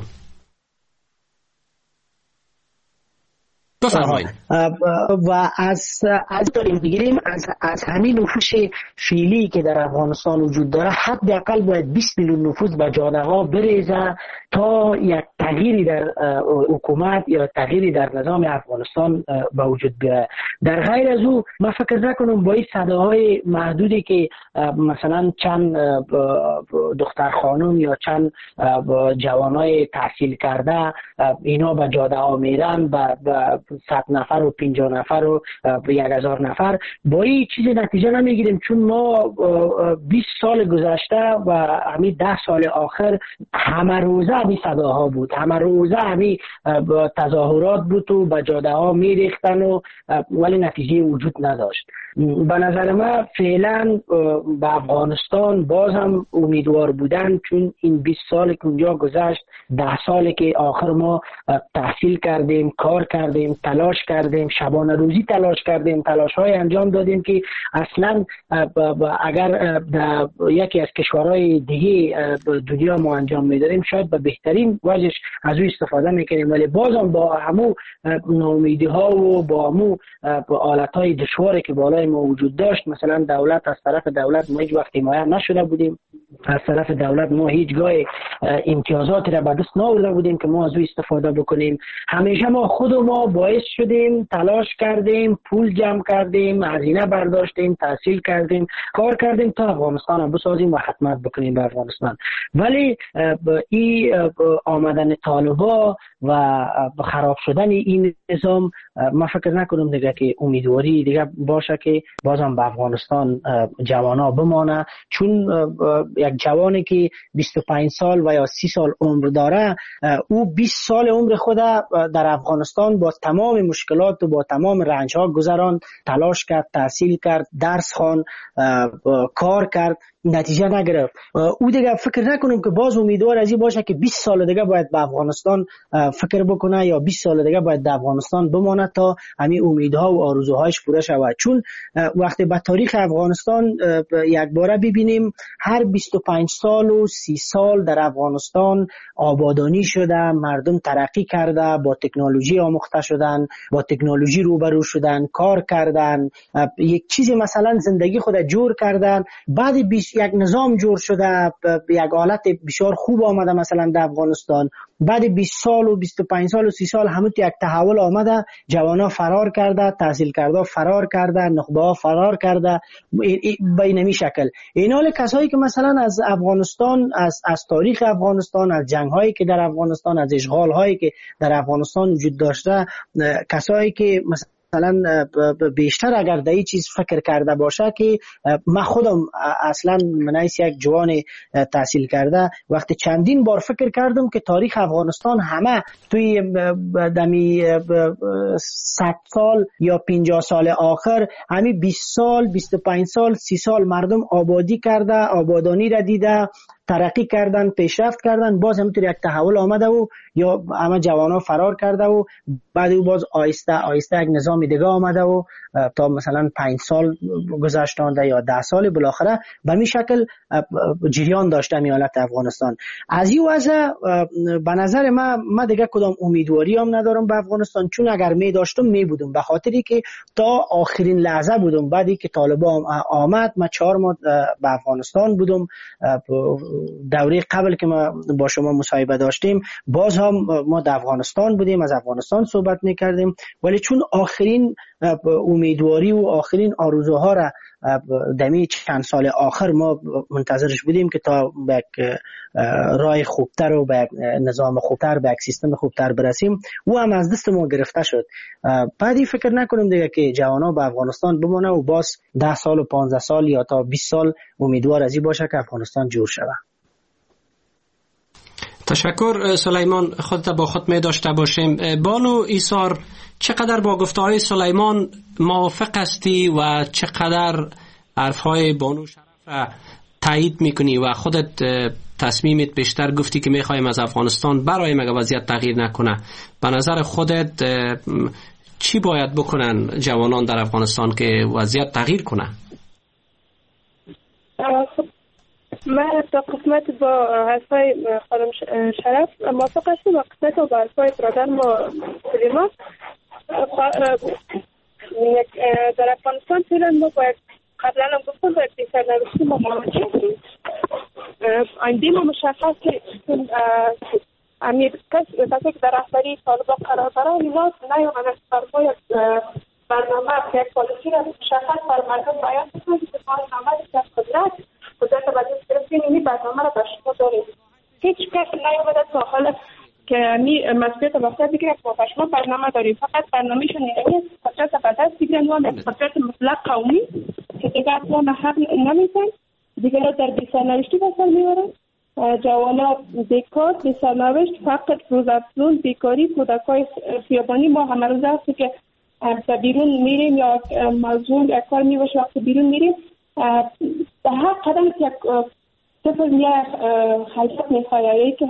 بفرمایید. و از داریم بگیریم از همین نفوس فعلی که در افغانستان وجود داره، حداقل باید 20 میلیون نفوس به جاده ها بریزه تا یک تغییری در حکومت یا تغییری در نظام افغانستان به وجود بیاید. در غیر از او من فکر نکنم با این صداهای محدودی که مثلا چند دختر خانم یا چند جوانای تحصیل کرده اینا به جاده ها میرن، 100 نفر و 50 نفر و 1000 نفر با این چیز نتیجه نمیگیریم، چون ما 20 سال گذشته و همین 10 سال آخر همه روزه همین صداها بود، همه روزه همین تظاهرات بود و به جاده ها میریختن و ولی نتیجه وجود نداشت. به نظر من فعلا به افغانستان باز هم امیدوار بودن، چون این 20 سال که اونجا گذشت، 10 ساله که آخر ما تحصیل کردیم، کار کردیم، تلاش کردیم، شبانه روزی تلاش کردیم، تلاش های انجام دادیم که اصلا اگر یکی از کشورهای دیگه دنیا ما انجام میدادیم شاید به بهترین وجهش از او استفاده میکنیم، ولی بازم با همو ناامیدی ها و با همو حالت های دشواری که بالای ما وجود داشت، مثلا دولت از طرف دولت ما هیچ وقت حمایت نشده بودیم، از طرف دولت ما هیچگاه امتیازاتی را به دست نآورده بودیم که ما از او استفاده بکنیم. همیشه ما خود ما باعث شدیم، تلاش کردیم، پول جمع کردیم، هزینه برداشتیم، تحصیل کردیم، کار کردیم تا افغانستان را بسازیم و خدمت بکنیم به افغانستان. ولی این آمدن طالبا و خراب شدن این نظام، ما فکر نکنم دیگه که امیدواری دیگه باشه که بازم به افغانستان جوانا بمانه، چون یک جوانی که 25 سال و یا 30 سال عمر داره، او 20 سال عمر خود در افغانستان با تمام مشکلات و با تمام رنج ها گذراند، تلاش کرد، تحصیل کرد، درس خواند، کار کرد، نتیجه نگرفت. او دیگه فکر نکنم که باز امیدوار از این باشه که 20 سال دیگه باید به افغانستان فکر بکنه یا 20 سال دیگه باید در افغانستان بمانه تا همین امیدها و آرزوهایش پوره شود. چون وقتی به تاریخ افغانستان یک باره ببینیم، هر 25 سال و 30 سال در افغانستان آبادانی شده، مردم ترقی کرده، با تکنولوژی آموخته شدن، با تکنولوژی روبرو شدن، کار کردن، یک چیزی مثلا زندگی خود جور کردن، بعد یک نظام جور شده، یک حالت بسیار خوب آمده مثلا در افغانستان. بعد 20 سال و 25 سال و 30 سال همون یک تحول آمده، جوانا فرار کرده، تحصیل کرده فرار کرده، نخبه ها فرار کرده، به این شکل. این حال کسایی که مثلا از افغانستان، از تاریخ افغانستان، از جنگ هایی که در افغانستان، از اشغال هایی که در افغانستان وجود داشته، کسایی که مثلا بیشتر اگر در این چیز فکر کرده باشه که من خودم اصلا منایس یک جوان تحصیل کرده، وقتی چندین بار فکر کردم که تاریخ افغانستان همه توی دمی 100 سال یا 50 سال آخر همین 20 سال، 25 سال، 30 سال مردم آبادی کرده، آبادانی را دیده، ترقی کردن، پیشرفت کردن، باز همینطور یک تحول آمده و یا همه جوانا فرار کرده و بعد او باز آیسته آیسته یک نظام دیگه آمده و تا مثلا 5 سال گذشتانده یا 10 سال بالاخره به این شکل جریان داشته می حالت افغانستان. از این وجه به نظر من دیگه کدام امیدواری هم ندارم به افغانستان، چون اگر می داشتم می بودم، به خاطری که تا آخرین لحظه بودم. بعدی که طالبان آمد من 4 ماه به افغانستان بودم، دوره قبل که ما با شما مصاحبه داشتیم باز هم ما در افغانستان بودیم، از افغانستان صحبت میکردیم، ولی چون آخرین امیدواری و آخرین آرزوها را دمی چند سال آخر ما منتظرش بودیم که تا به راه خوبتر و به نظام خوبتر، به سیستم خوبتر برسیم، او هم از دست ما گرفته شد. بعدی فکر نکنیم دیگه که جوانا به افغانستان بمونه و باز 10 سال و 15 سال یا تا 20 سال امیدوار از این باشه که افغانستان جور شود. تشکر سلیمان. خودت با خود می داشته باشیم. بانو ایثار، چقدر با گفته‌های سلیمان موافق هستی و چقدر حرف‌های بانو شرف را تایید میکنی و خودت تصمیمت بیشتر گفتی که میخوایم از افغانستان برای مگه وضعیت تغییر نکنه؟ به نظر خودت چی باید بکنن جوانان در افغانستان که وضعیت تغییر کنه؟ من تا قسمت با حرفای خانم شرف موافق هستم و قسمت با حرفای برادر ما سلیمان. در افغانستان فعلا ما باید قبلا هم گفتم باید بیشتر نوشتی ما مواجه کنیم. آینده ما مشخص که امیر کسی که در رهبری طالبان قرار دارن اینا نیامدن فرمای برنامه یک پالیسی را مشخص بر مردم بیان کنند که برنامه از قدرت و دست گرفتن این برنامه را بر شما داریم. هیچ کس نیامده تا حالا که که مسئولیت وقت بگیره با شما برنامه داریم، فقط برنامهشون اینه قدرت به دست بگیرن و قدرت مطلق قومی که دیگه اصلا حق نمیتن دیگه را در بی‌سرنوشتی به سر میبرن. جوانا بیکار، بی‌سرنوشت، فقط روزافزون، بیکاری، کودکای خیابانی. ما همه روز هستی که بیرون میریم یا موضوع یک کار میباشه وقتی بیرون میریم به هر قدم که طفل میره حیثیت میخواه که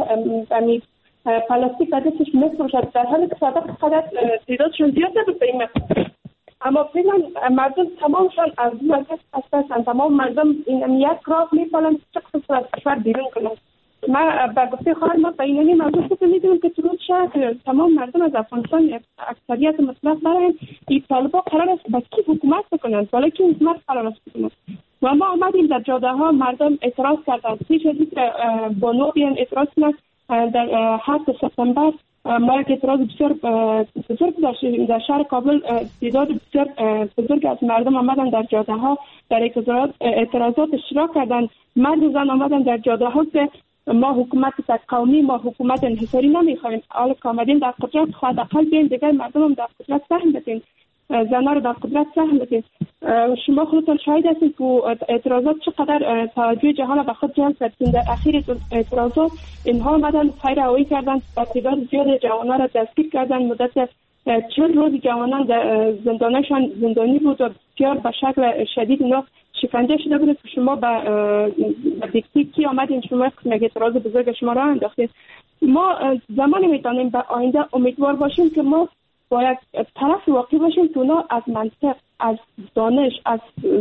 پلاستیک به دستش میفروشد در حالی که صادق قدر تعدادشون زیاد نبود به این مقدار. اما فعلا مردم تمامشان از هستند. تمام مردم این یک راه میپالند چقدر از کشور بیرون کنند. ما به گفته خواهر ما به اینانی موضوع که میدونم که ترود شهر تمام مردم از افغانستان اکثریت مطلق برای این طالبا قرار است به کی حکومت بکنند، ولی که حکومت قرار است بکنند. و ما آمدیم در جاده ها مردم اعتراض کردند. پیش از اینکه با نو بیان اعتراض کنند در 7 سپتامبر ما یک اعتراض بسیار بزرگ داشتیم در شهر کابل. تعداد بسیار بزرگ از مردم آمدن در جاده ها در اعتراضات اشتراک کردند. مرد و زن آمدن در جاده ها که ما حکومت قومی، ما حکومت انحصاری نمیخوایم. حالا که آمدیم در قدرت خواهد اقل بیاین دیگر مردم هم در قدرت سهم بدین، زنها رو در قدرت سهم بدین. شما خودتان شاهد هستید که اعتراضات چقدر توجه جهان به خود جلب کرد. در اخیر اعتراضات اینها آمدن پیروی کردن، تعداد زیاد جوانان را دستگیر کردن. مدت 40 روز جوانان زندانشان زندانی بود و بسیار به شکل شدید اینا شکنجه شده بود که شما به دیکتی کی آمدین شما یک اعتراض بزرگ شما را انداختید. ما زمانی میتونیم به آینده امیدوار باشیم که ما با یک طرف واقعی باشیم که اونا از منطق، از دانش، از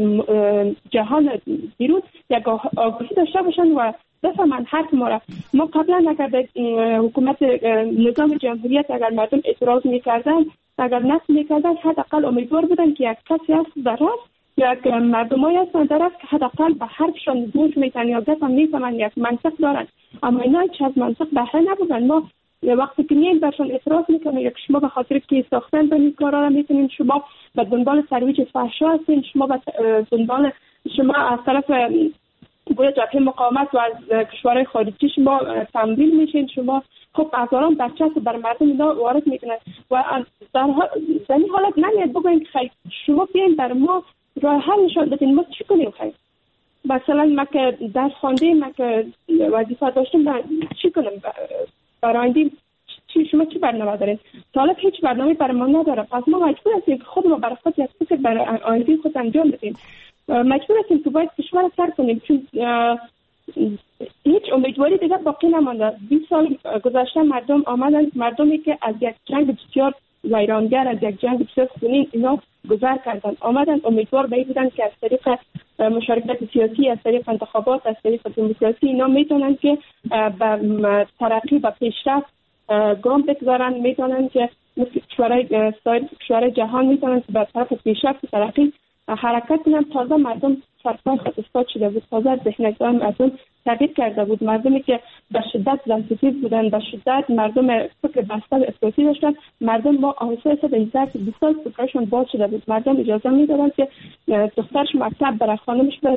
جهان بیرون یک آگاهی داشته باشن و بفهمن حق ما را. ما قبلا اگر به حکومت نظام جمهوریت اگر مردم اعتراض میکردن، اگر نقد میکردن، حداقل امیدوار بودن که یک کسی هست در راست یا یک مردمایی هستن در راست که حداقل به حرفشان گوش میتن یا بفهمن یک منطق دارن. اما اینا هیچ از منطق بهره نبودن. ما وقتی که میایم برشان اعتراض میکنه یک شما به خاطر که ساختن به این کارا را میتونین، شما به دنبال ترویج فحشا هستین، شما به دنبال شما از طرف گویا جبهه مقاومت و از کشورهای خارجی شما تمویل میشین. شما خب هزاران بچه بر مردم اینا وارد میکنن و در این حالت نمیاد بگوین که خیلی شما بیاین بر ما راه حل نشان بدین ما چی کنیم. خیلی مثلا ما که درس خواندیم، ما که وظیفه داشتیم چی کنیم برای شما چی برنامه دارین؟ طالب هیچ برنامه برای ما نداره. پس ما مجبور هستیم که خود ما برای خود یک فکر برای آینده خود انجام بدیم. مجبور هستیم که باید کشور سر کنیم چون هیچ امیدواری دیگر باقی نمانده. 20 سال گذشته مردم آمدن، مردمی که از یک جنگ بسیار ویرانگر، از یک جنگ بسیار خونین اینا گذر کردن، آمدن امیدوار به این بودن که از طریق مشارکت سیاسی، از طریق انتخابات، از طریق دموکراسی اینا میتونن که به ترقی و پیشرفت گام بگذارن، میتونن که مثل کشورهای جهان میتونن که به طرف پیشرفت و ترقی حرکت کنن. تازه مردم سرپای خود استاد شده بود، تازه ذهنیت مردم تغییر کرده بود. مردمی که به شدت زنسیتیو بودن، به شدت مردم فکر بسته افراطی داشتن، مردم با آهسته به اینجا که 20 سال فکرشون باز شده بود. مردم اجازه میدادن که دخترش مکتب بره، خانمش به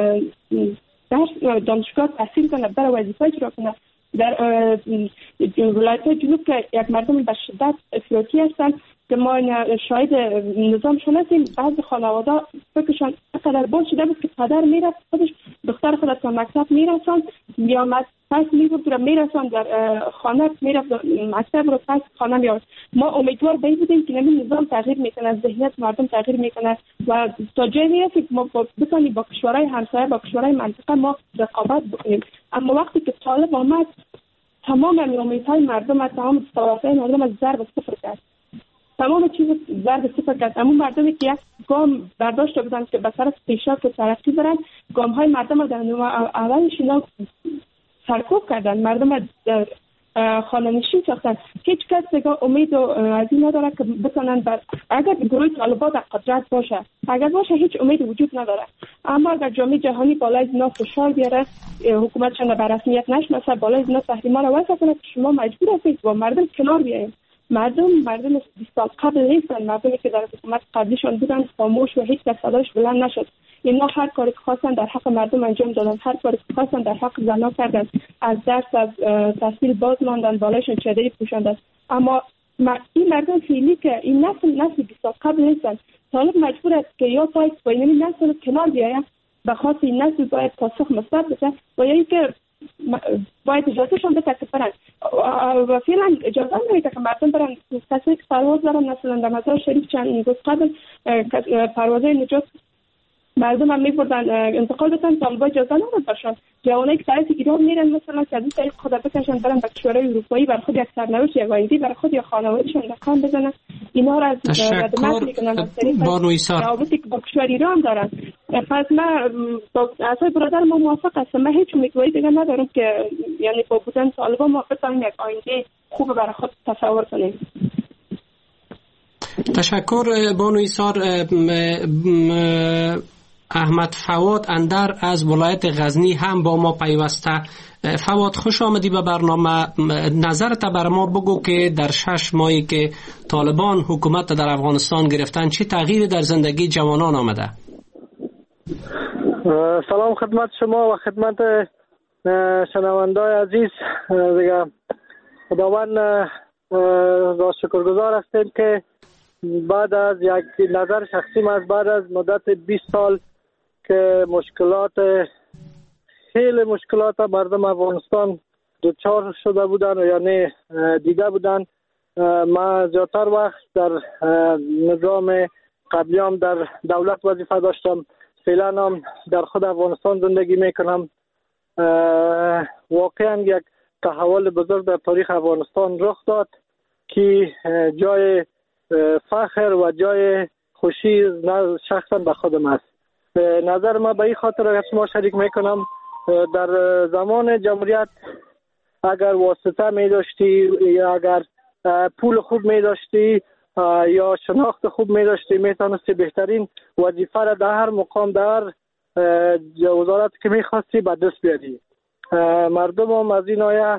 دانشگاه تحصیل کنه، بره وظیفه اجرا کنه. در ولایت‌های جنوب که یک مردم به شدت افراطی هستن که ما شاهد نظامشون هستیم، بعضی خانواده فکرشان قدر باز شده بود که پدر میرفت خودش دختر خودش تا مکتب میرسان، میامد پس میبود رو میرسان در خانه، میرفت مکتب رو پس خانه میاد. ما امیدوار به این بودیم که نمی نظام تغییر میکنه، ذهنیت مردم تغییر میکنه و تا جایی میرسیم ما بتونیم با کشورهای همسایه، با کشورهای منطقه ما رقابت بکنیم. اما وقتی که طالب آمد تمام امیدهای مردم، تمام دستاوردهای مردم از ضرب صفر کرد، تمام چیز ضرب صفر کرد. اما مردمی که یک گام برداشته بودن که به طرف پیشرفت و ترقی برن، گام های مردم رو در اولش اینا سرکوب کردن، مردم در خانه نشین ساختن. هیچ کس دیگه امید از این نداره که بتونن اگر گروه طالبان در قدرت باشه، اگر باشه هیچ امید وجود نداره. اما اگر جامعه جهانی بالای اینا فشار بیاره، حکومتشون به رسمیت نشناسه، بالای اینا تحریما رو وضع کنه، شما مجبور هستید با مردم کنار بیایید. مردم 20 سال قبل نیستن، مردمی که در حکومت قبلیشون بودن خاموش و هیچ کس صداش بلند نشد. اینا هر کاری که خواستن در حق مردم انجام دادن، هر کاری که خواستن در حق زنها کردن، از درس از تحصیل باز ماندن، بالایشون چادری پوشاندن. اما این مردم فعلی که این نسل 20 سال قبل نیستن، طالب مجبور است که یا باید با این نسل کنار بیاید به خاطر این نسل باید پاسخ مثبت بده و یا اینکه باید اجازهشون بده که برن و فعلا اجازه نمیده که مردم برن. کسی که پرواز دارن مثلا در مزار شریف چند روز قبل پروازهای نجات مردم هم میبردن انتقال بدن، طالبا اجازه نداد برشان. جوانایی که طرف ایران میرن مثلا که از این طریق خود بکشن برن به کشورهای اروپایی، برای خود یک سرنوشت یک آینده برای خود یا خانوادهشون رقم بزنن. اینا را از ردمت میکنن از طریق روابطی که با کشور ایران دارن. پس من با اصلا برادر ما موافق هستم. من هیچ امیدواری دیگه ندارم که یعنی با بودن طالبا ما بتونیم یک آینده خوب برای خود تصور کنیم. تشکر بانو ایثار. احمد فواد اندر از ولایت غزنی هم با ما پیوسته. فواد خوش آمدی به برنامه. نظرت بر ما بگو که در 6 ماهی که طالبان حکومت در افغانستان گرفتن چه تغییری در زندگی جوانان آمده؟ سلام خدمت شما و خدمت شنوندای عزیز. دیگه خداوند را شکرگزار هستیم که بعد از یک نظر شخصی از بعد از مدت 20 سال که خیلی مشکلات مردم افغانستان دچار شده بودن و یعنی دیده بودن، ما زیادتر وقت در نظام قبلیام در دولت وظیفه داشتم، فعلا هم در خود افغانستان زندگی میکنم. واقعا یک تحول بزرگ در تاریخ افغانستان رخ داد که جای فخر و جای خوشی شخصا به خودم است. نظر ما به این خاطر شما شریک میکنم، در زمان جمهوریت اگر واسطه می داشتی یا اگر پول خوب می داشتی یا شناخت خوب می داشتی میتونستی بهترین وظیفه را در هر مقام در وزارت که می خواستی به دست بیاری. مردم هم از این آیه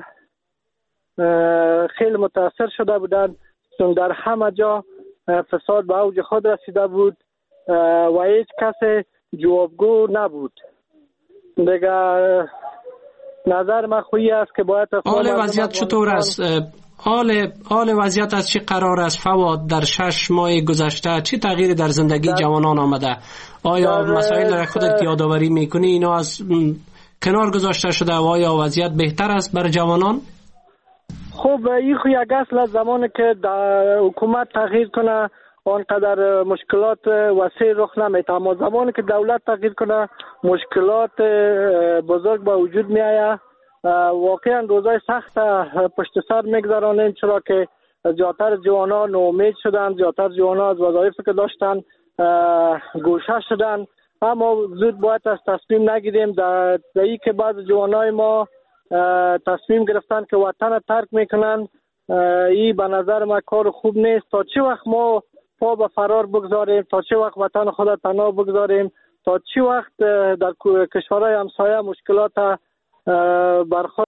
خیلی متاثر شده بودند چون در همه جا فساد به اوج خود رسیده بود و هیچ کس جوابگو نبود. دیگه نظر من خویی است که باید حال وضعیت چطور است؟ حال وضعیت از چه قرار است فواد؟ در 6 ماه گذشته چه تغییری در زندگی جوانان آمده؟ آیا مسائل را خودت یادآوری میکنی اینا از کنار گذاشته شده و آیا وضعیت بهتر است بر جوانان؟ خب این خو یک اصل از زمانی که حکومت تغییر کنه آنقدر مشکلات وسیع رخ نمیده، اما زمانی که دولت تغییر کنه مشکلات بزرگ به وجود می آید. واقعا روزای سخت پشت سر میگذرانیم چرا که زیادتر جوانان ناامید شدن، زیادتر جوانان از وظایفی که داشتن گوشه شدن. اما زود باید از تصمیم نگیریم در این که بعض جوانای ما تصمیم گرفتن که وطن ترک میکنن. این به نظر ما کار خوب نیست. تا چه وقت ما پا به فرار بگذاریم، تا چه وقت وطن خود تنها بگذاریم، تا چه وقت در کشورهای همسایه مشکلات برخورد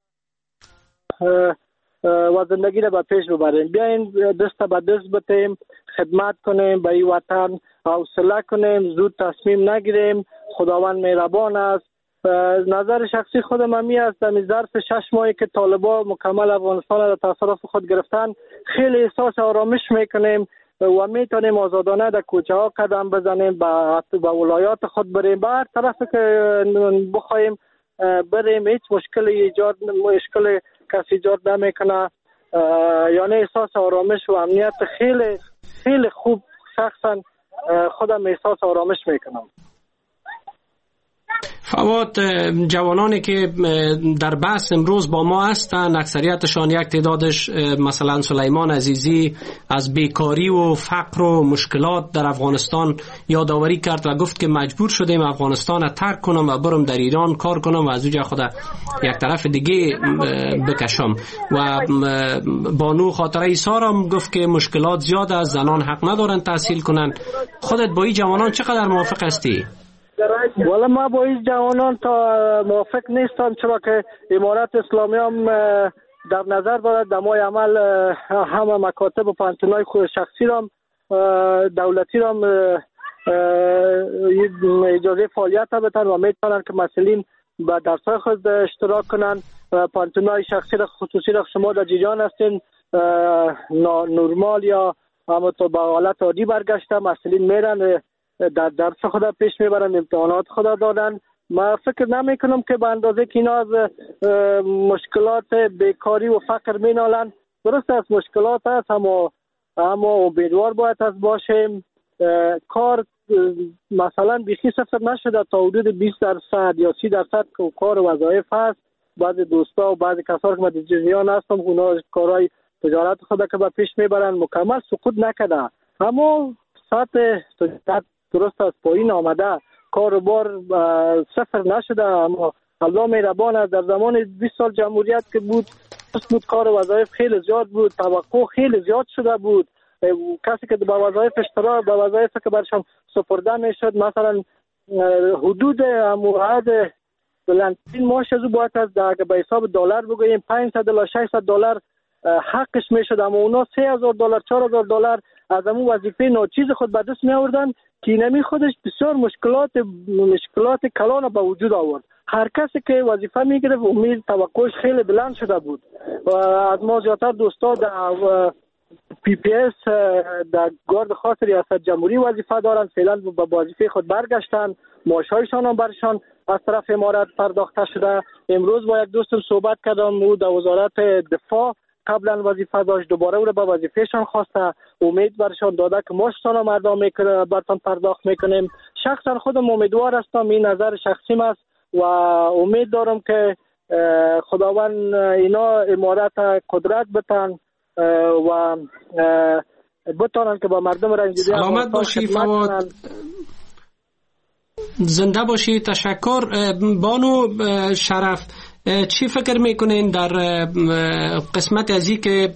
و زندگی را به پیش ببریم. بیاین دست به دست بتیم، خدمت کنیم به این وطن، حوصله کنیم، زود تصمیم نگیریم. خداوند مهربان است. نظر شخصی خودم همی است در ظرف 6 ماهی که طالبان مکمل افغانستان را در تصرف خود گرفتن خیلی احساس آرامش میکنیم و میتونیم آزادانه در کوچه ها قدم بزنیم، به ولایات خود بریم، به هر طرف که بخوایم بریم. هیچ مشکل کسی ایجاد نمیکنه. یعنی احساس آرامش و امنیت خیلی خیلی خوب شخصا خودم احساس آرامش میکنم. فواد، جوانانی که در بحث امروز با ما هستند اکثریتشان یک تعدادش مثلا سلیمان عزیزی از بیکاری و فقر و مشکلات در افغانستان یادآوری کرد و گفت که مجبور شدیم افغانستان را ترک کنم و برم در ایران کار کنم و از اونجا خود یک طرف دیگه بکشم. و بانو خاطره ایثار هم گفت که مشکلات زیاد است، زنان حق ندارن تحصیل کنن. خودت با این جوانان چقدر موافق هستی؟ ولی ما با این جوانان تا موافق نیستم چرا که امارت اسلامی هم در نظر دارد دمای عمل همه مکاتب و پانتونای خود شخصی رام دولتی رام اجازه فعالیت بدن و میتونن که مسئولین به درس‌های خود اشتراک کنن. پانتونای شخصی را خصوصی را شما در جریان هستین، نورمال یا اما تو به حالت عادی برگشته مسئولین میرن در درس خود پیش میبرن، امتحانات خود دادن. ما فکر نمی کنم که به اندازه که اینا از مشکلات بیکاری و فقر مینالن. درست است مشکلات هست، اما امیدوار باید از باشیم. کار مثلا بیخی صفر نشده، تا حدود 20% یا 30% که کار وظایف هست. بعضی دوستا و بعضی کسایی که من در جریان هستم اونا کارهای تجارت خود که به پیش میبرن مکمل سقوط نکرده، اما سطح تجارت درست از پایین آمده، کاروبار صفر نشده. اما الله مهربان است، در زمان 20 سال جمهوریت که بود کار وظایف خیلی زیاد بود، توقع خیلی زیاد شده بود. کسی که به وظایف اشتراک به وظایف که برشان سپرده میشد مثلا حدود عدد بلندترین معاش از او باید از اگه به حساب دلار بگوییم $500 $600 حقش میشد، اما اونا $3000 $4000 از همون وظیفه ناچیز خود به دست می آوردن که اینمی خودش بسیار مشکلات کلان به وجود آورد. هر کسی که وظیفه میگرفت امید توقعش خیلی بلند شده بود و از ما زیادتر دوستا در PPS در گارد خاص ریاست جمهوری وظیفه دارن، فعلا به وظیفه خود برگشتن، معاشهایشان هم برشان از طرف امارت پرداخته شده. امروز با یک دوستم صحبت کردم، او در وزارت دفاع قبلا وظیفه داشت، دوباره او را به وظیفهشان خواسته، امید برشان داده که ماشتان هم ادا میکنه برتان پرداخت میکنیم. شخصا خودم امیدوار هستم، این نظر شخصیم است و امید دارم که خداوند اینا امارت قدرت بتن و بتانن که با مردم رنجیده سلامت باشی فواد، زنده باشی. تشکر. بانو شرف، چی فکر میکنین در قسمت ازی که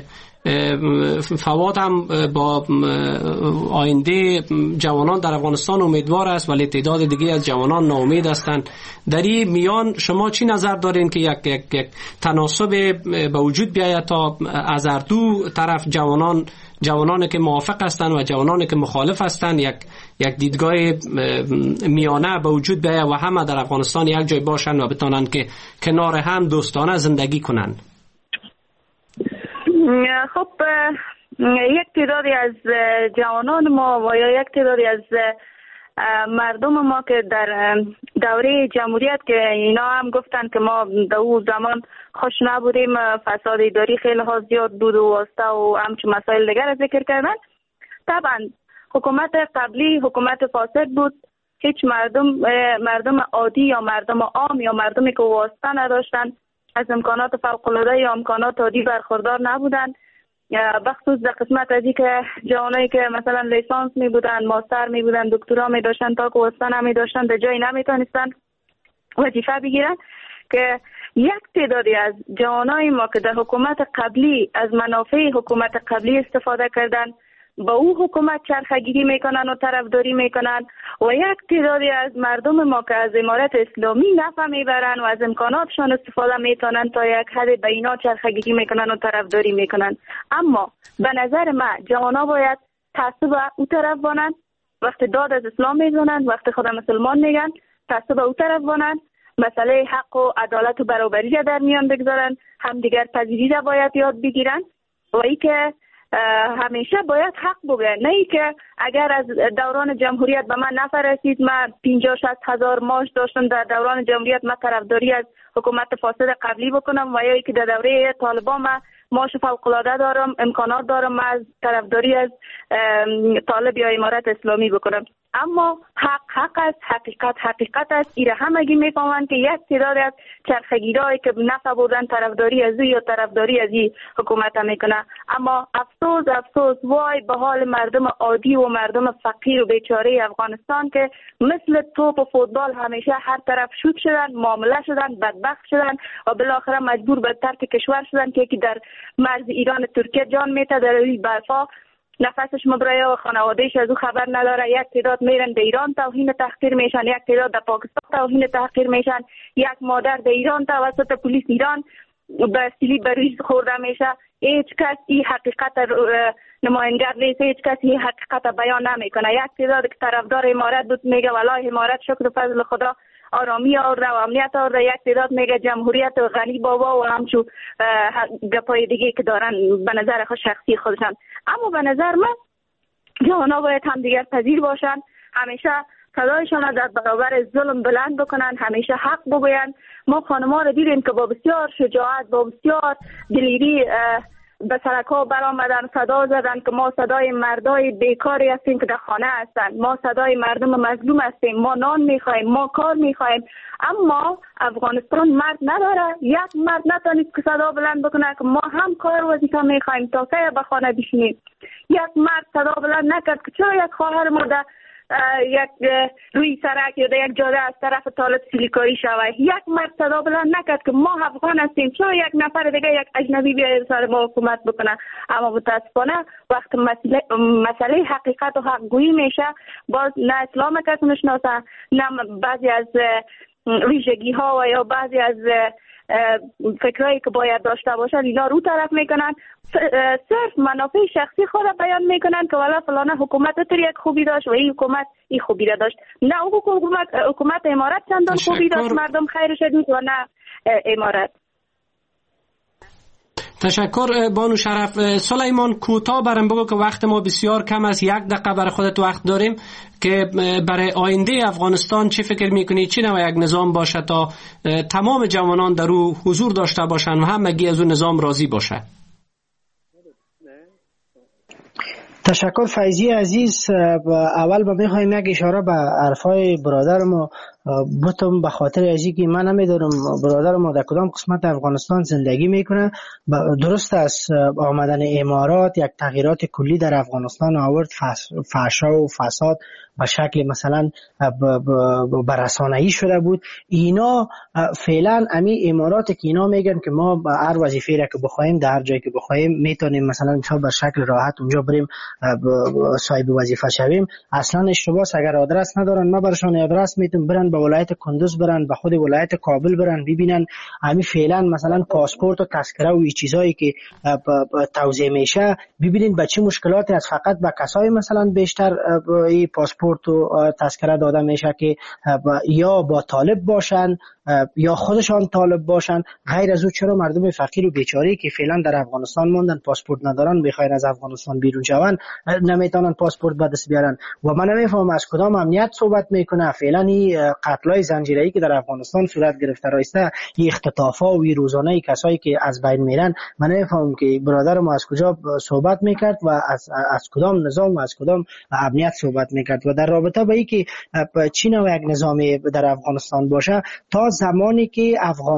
فواد هم با آینده جوانان در افغانستان امیدوار است ولی تعداد دیگه از جوانان ناامید هستند، در این میان شما چی نظر دارین که یک تناسب به وجود بیاید تا از هر دو طرف جوانانی که موافق هستند و جوانانی که مخالف هستند یک دیدگاه میانه به وجود بیاید و همه در افغانستان یک جای باشند و بتونن که کنار هم دوستانه زندگی کنند؟ خب یک تعدادی از جوانان ما و یا یک تعدادی از مردم ما که در دوره جمهوریت که اینا هم گفتن که ما در اون زمان خوش نبودیم، فساد اداری خیلی ها زیاد بود و واسطه و همچون مسائل دیگر ذکر کردن. طبعا حکومت قبلی حکومت فاسد بود، هیچ مردم عادی یا مردم عام یا مردمی که واسطه نداشتن از امکانات فوق‌العاده یا امکانات عادی برخوردار نبودن. بخصوص در قسمت ازی که جوانایی که مثلا لیسانس می بودن، ماستر می بودن، دکترا می داشتن، تا که واسطه نمی داشتن در جایی نمی تونستن وظیفه بگیرن، که یک تعدادی از جوانای ما که در حکومت قبلی از منافع حکومت قبلی استفاده کردن با او حکومت چرخگیری میکنن و طرفداری میکنن و یک تعدادی از مردم ما که از امارت اسلامی نفع میبرن و از امکاناتشان استفاده میتونن تا یک حد به اینا چرخگیری میکنن و طرفداری میکنن. اما به نظر من جوانا باید تعصب او طرف بانن، وقتی داد از اسلام میزنن، وقتی خود مسلمان میگن تعصب او طرف بانن، مسئله حق و عدالت و برابری را در میان بگذارن، همدیگر پذیری را باید یاد بگیرن و ای که همیشه باید حق بگه، نه ای که اگر از دوران جمهوریت به من نفع رسید، من 50-60 هزار معاش داشتم در دوران جمهوریت، من طرفداری از حکومت فاسد قبلی بکنم و یا ای که در دوره طالبان من معاش فوق‌العاده دارم، امکانات دارم، من از طرفداری از طالب یا امارت اسلامی بکنم. اما حق است، حقیقت است. ایره همگی میفهمن که یک تعداد از چرخگیرایی که نفع بردن طرفداری از یا طرفداری از این حکومت میکنه. اما افسوس وای به حال مردم عادی و مردم فقیر و بیچاره افغانستان که مثل توپ و فوتبال همیشه هر طرف شوت شدن، معامله شدن، بدبخت شدن و بالاخره مجبور به ترک کشور شدن که یکی در مرز ایران ترکیه جان میته، در بلفا نفسش مبرایه و خانوادهش از او خبر نداره. یک تعداد میرن به ایران توهین تحقیر میشن، یک تعداد در پاکستان توهین تحقیر میشن، یک مادر در ایران توسط پلیس ایران به سیلی بریز خورده میشه. هیچ کس این حقیقت نماینگر نیست، هیچ کسی حقیقت بیان نمیکنه. یک تعداد که طرفدار امارت بود میگه والله امارت شکر و فضل خدا آرامی آورده و امنیت آورده، یک تعداد میگه جمهوریت و غنی بابا و همچون گپای دیگه که دارن به نظر خود شخصی خودشان. اما به نظر من جوانا باید هم دیگر پذیر باشن، همیشه صدایشان در برابر ظلم بلند بکنن، همیشه حق بگوین. ما خانم‌ها رو دیدیم که با بسیار شجاعت، با بسیار دلیری به سرک‌ها برآمدن، صدا زدن که ما صدای مردای بیکاری هستیم که در خانه هستند، ما صدای مردم مظلوم هستیم، ما نان می‌خوایم، ما کار می‌خوایم. اما افغانستان مرد نداره، یک مرد نتونید که صدا بلند بکنه که ما هم کار وظیفه می‌خوایم تا کی به خانه بشینیم. یک مرد صدا بلند نکرد که چرا یک خواهر ما یک روی سرک یا یک جاده از طرف طالب سیلیکایی شود. یک مرد صدا بلند نکرد که ما افغان هستیم، چرا یک نفر دیگه یک اجنبی بیاید سر ما حکومت بکنه. اما متاسفانه وقت مسئله حقیقت و حقگویی میشه، باز نه اسلام کسی نشناسه، نه بعضی از ویژگی ها و یا بعضی از فکرایی که باید داشته باشن اینا رو طرف میکنن، صرف منافع شخصی خود بیان میکنن که والا فلانه حکومت تر یک خوبی داشت و این حکومت این خوبی را داشت. نه حکومت امارت چندان خوبی داشت، مردم خیرش دید و نه امارت. تشکر بانو شرف. سلیمان کوتاه برام بگو که وقت ما بسیار کم است، 1 دقیقه برای خودت وقت داریم که برای آینده افغانستان چی فکر میکنی، چی نوع یک نظام باشه تا تمام جوانان در او حضور داشته باشن و همگی از اون نظام راضی باشه؟ تشکر فیضی عزیز. اول با میخوایم یک اشاره به حرفای برادرم بودم، به خاطر ازی که من نمیدونم برادر ما در کدام قسمت افغانستان زندگی میکنه. درست است آمدن امارات یک تغییرات کلی در افغانستان آورد، فحشا و فساد به شکل مثلا برسانه‌ای شده بود. اینا فعلا امی امارات که اینا میگن که ما هر وظیفه‌ای را که بخوایم در هر جایی که بخوایم میتونیم مثلا به شکل راحت اونجا بریم صاحب وظیفه شویم، اصلا اشتباه. اگر آدرس ندارن ما برشان آدرس میتونیم برن به ولایت کندوز، برن به خود ولایت کابل برن ببینن امی فعلا مثلا پاسپورت و تذکره و چیزایی که توزیع میشه، ببینید به چه مشکلاتی از فقط به کسای مثلا بیشتر این پاسپورت و تذکره داده میشه که یا با طالب باشن یا خودشان طالب باشن. غیر از او چرا مردم فقیر و بیچاره که فعلا در افغانستان موندن پاسپورت ندارن بخواین از افغانستان بیرون شون نمیتونن پاسپورت به دست بیارن؟ و من نمیفهمم از کدام امنیت صحبت میکنه. فعلا این قتلای زنجیره‌ای که در افغانستان صورت گرفته راسته، این اختطافا و روزانه کسایی که از بین میرن، من نمیفهمم که برادر ما از کجا صحبت میکرد و از کدام نظام و از کدام امنیت صحبت میکرد. و در رابطه با اینکه چی نوع یک نظامی در افغانستان باشه، تا زمانی که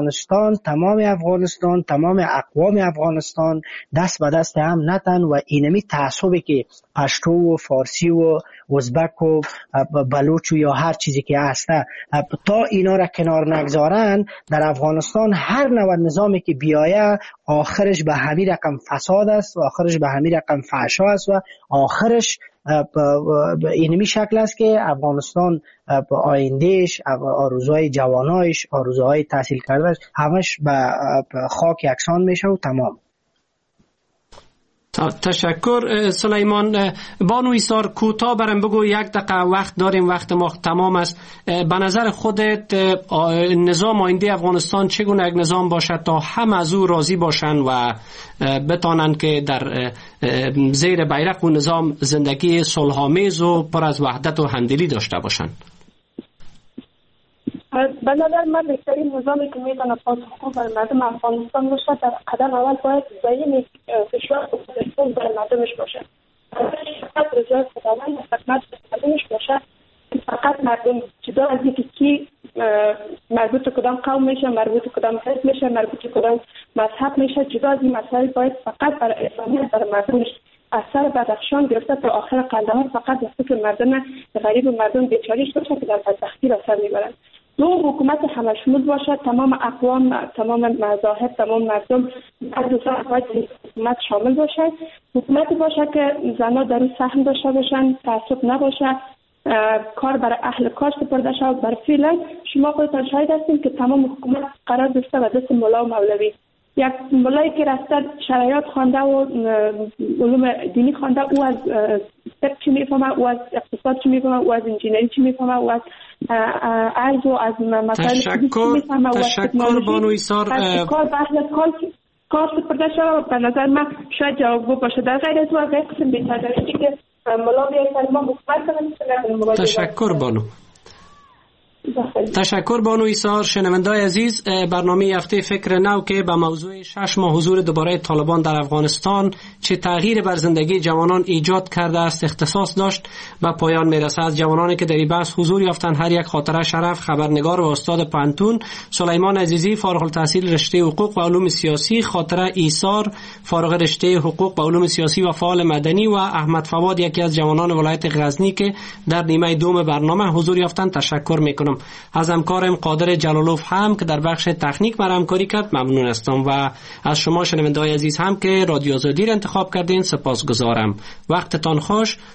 تمام اقوام افغانستان دست به دست هم نتن و اینمی تعصبی که پشتو و فارسی و ازبک و بلوچ و یا هر چیزی که هسته، تا اینا را کنار نگذارن، در افغانستان هر نوع نظامی که بیایه آخرش به همین رقم فساد است و آخرش به همین رقم فحشا است و آخرش اینمی شکل است که افغانستان آیندهش، آرزوهای جوانایش، آرزوهای تحصیل کردهش همش به خاک یکسان میشه و تمام. تشکر سلیمان. بانو ایثار کوتاه برام بگو، 1 دقیقه وقت داریم، وقت ما تمام است. به نظر خودت نظام آینده افغانستان چگونه یک نظام باشه تا هم از او راضی باشن و بتانن که در زیر بیرق و نظام زندگی صلح‌آمیز و پر از وحدت و همدلی داشته باشن؟ به نظر من بهترین نظامی که میتونه پاسخگو بر مردم افغانستان باشه، در قدم اول باید زمین کشور خودمون بر مردمش باشه. فقط رضای خداوند و خدمت مردمش باشه. فقط مردم جدا از اینکه کی مربوط کدام قوم میشه، مربوط کدام حزب میشه، مربوط کدام مذهب میشه، جدا از این مسائل باید فقط برای انسانیت برای مردمش از سر بدخشان گرفته تا آخر قندهار فقط به فکر مردم غریب و مردم بیچاریش باشه که در بدبختی را سر میبرن. دو، حکومت همشمول باشه، تمام اقوام، تمام مذاهب، تمام مردم از باید حکومت شامل باشه. حکومتی باشه که زنها در این سهم داشته باشن، تعصب نباشه، کار برای اهل کار سپرده شود. برای فعلا شما خودتان شاهد هستید که تمام حکومت قرار گرفته و دست مولا و مولوی. یک ملایی که رفته شرایط خوانده و علوم دینی خوانده، او از طب چی میفهمه، او از اقتصاد چی میفهمه، او از انجینری چی میفهمه، او از ارز و از مسائل چی میفهمه. تشکر بانو ایثار. کار بحث کار سپرده شده. به نظر من شاید جواب باشه. در غیر از او از قسم بی‌تدریجی که ملا بیاید ما حکومت کنیم. تشکر بانو. تشکر بانو ایثار. شنوندای عزیز، برنامه هفته فکر نو که به موضوع 6 ماه حضور دوباره طالبان در افغانستان چه تغییر بر زندگی جوانان ایجاد کرده است اختصاص داشت به پایان میرسد. از جوانانی که در این بحث حضور یافتند هر یک خاطره شرف، خبرنگار و استاد پانتون سلیمان عزیزی فارغ التحصیل رشته حقوق و علوم سیاسی، خاطره ایثار فارغ رشته حقوق و علوم سیاسی و فعال مدنی و احمد فواد یکی از جوانان ولایت غزنی که در نیمه دوم برنامه حضور یافتند تشکر میکنم. از همکارم قادر جلالوف هم که در بخش تکنیک مرا همکاری کرد ممنون هستم و از شما شنونده‌های عزیز هم که رادیو آزادی را انتخاب کردین سپاسگزارم. وقتتان خوش.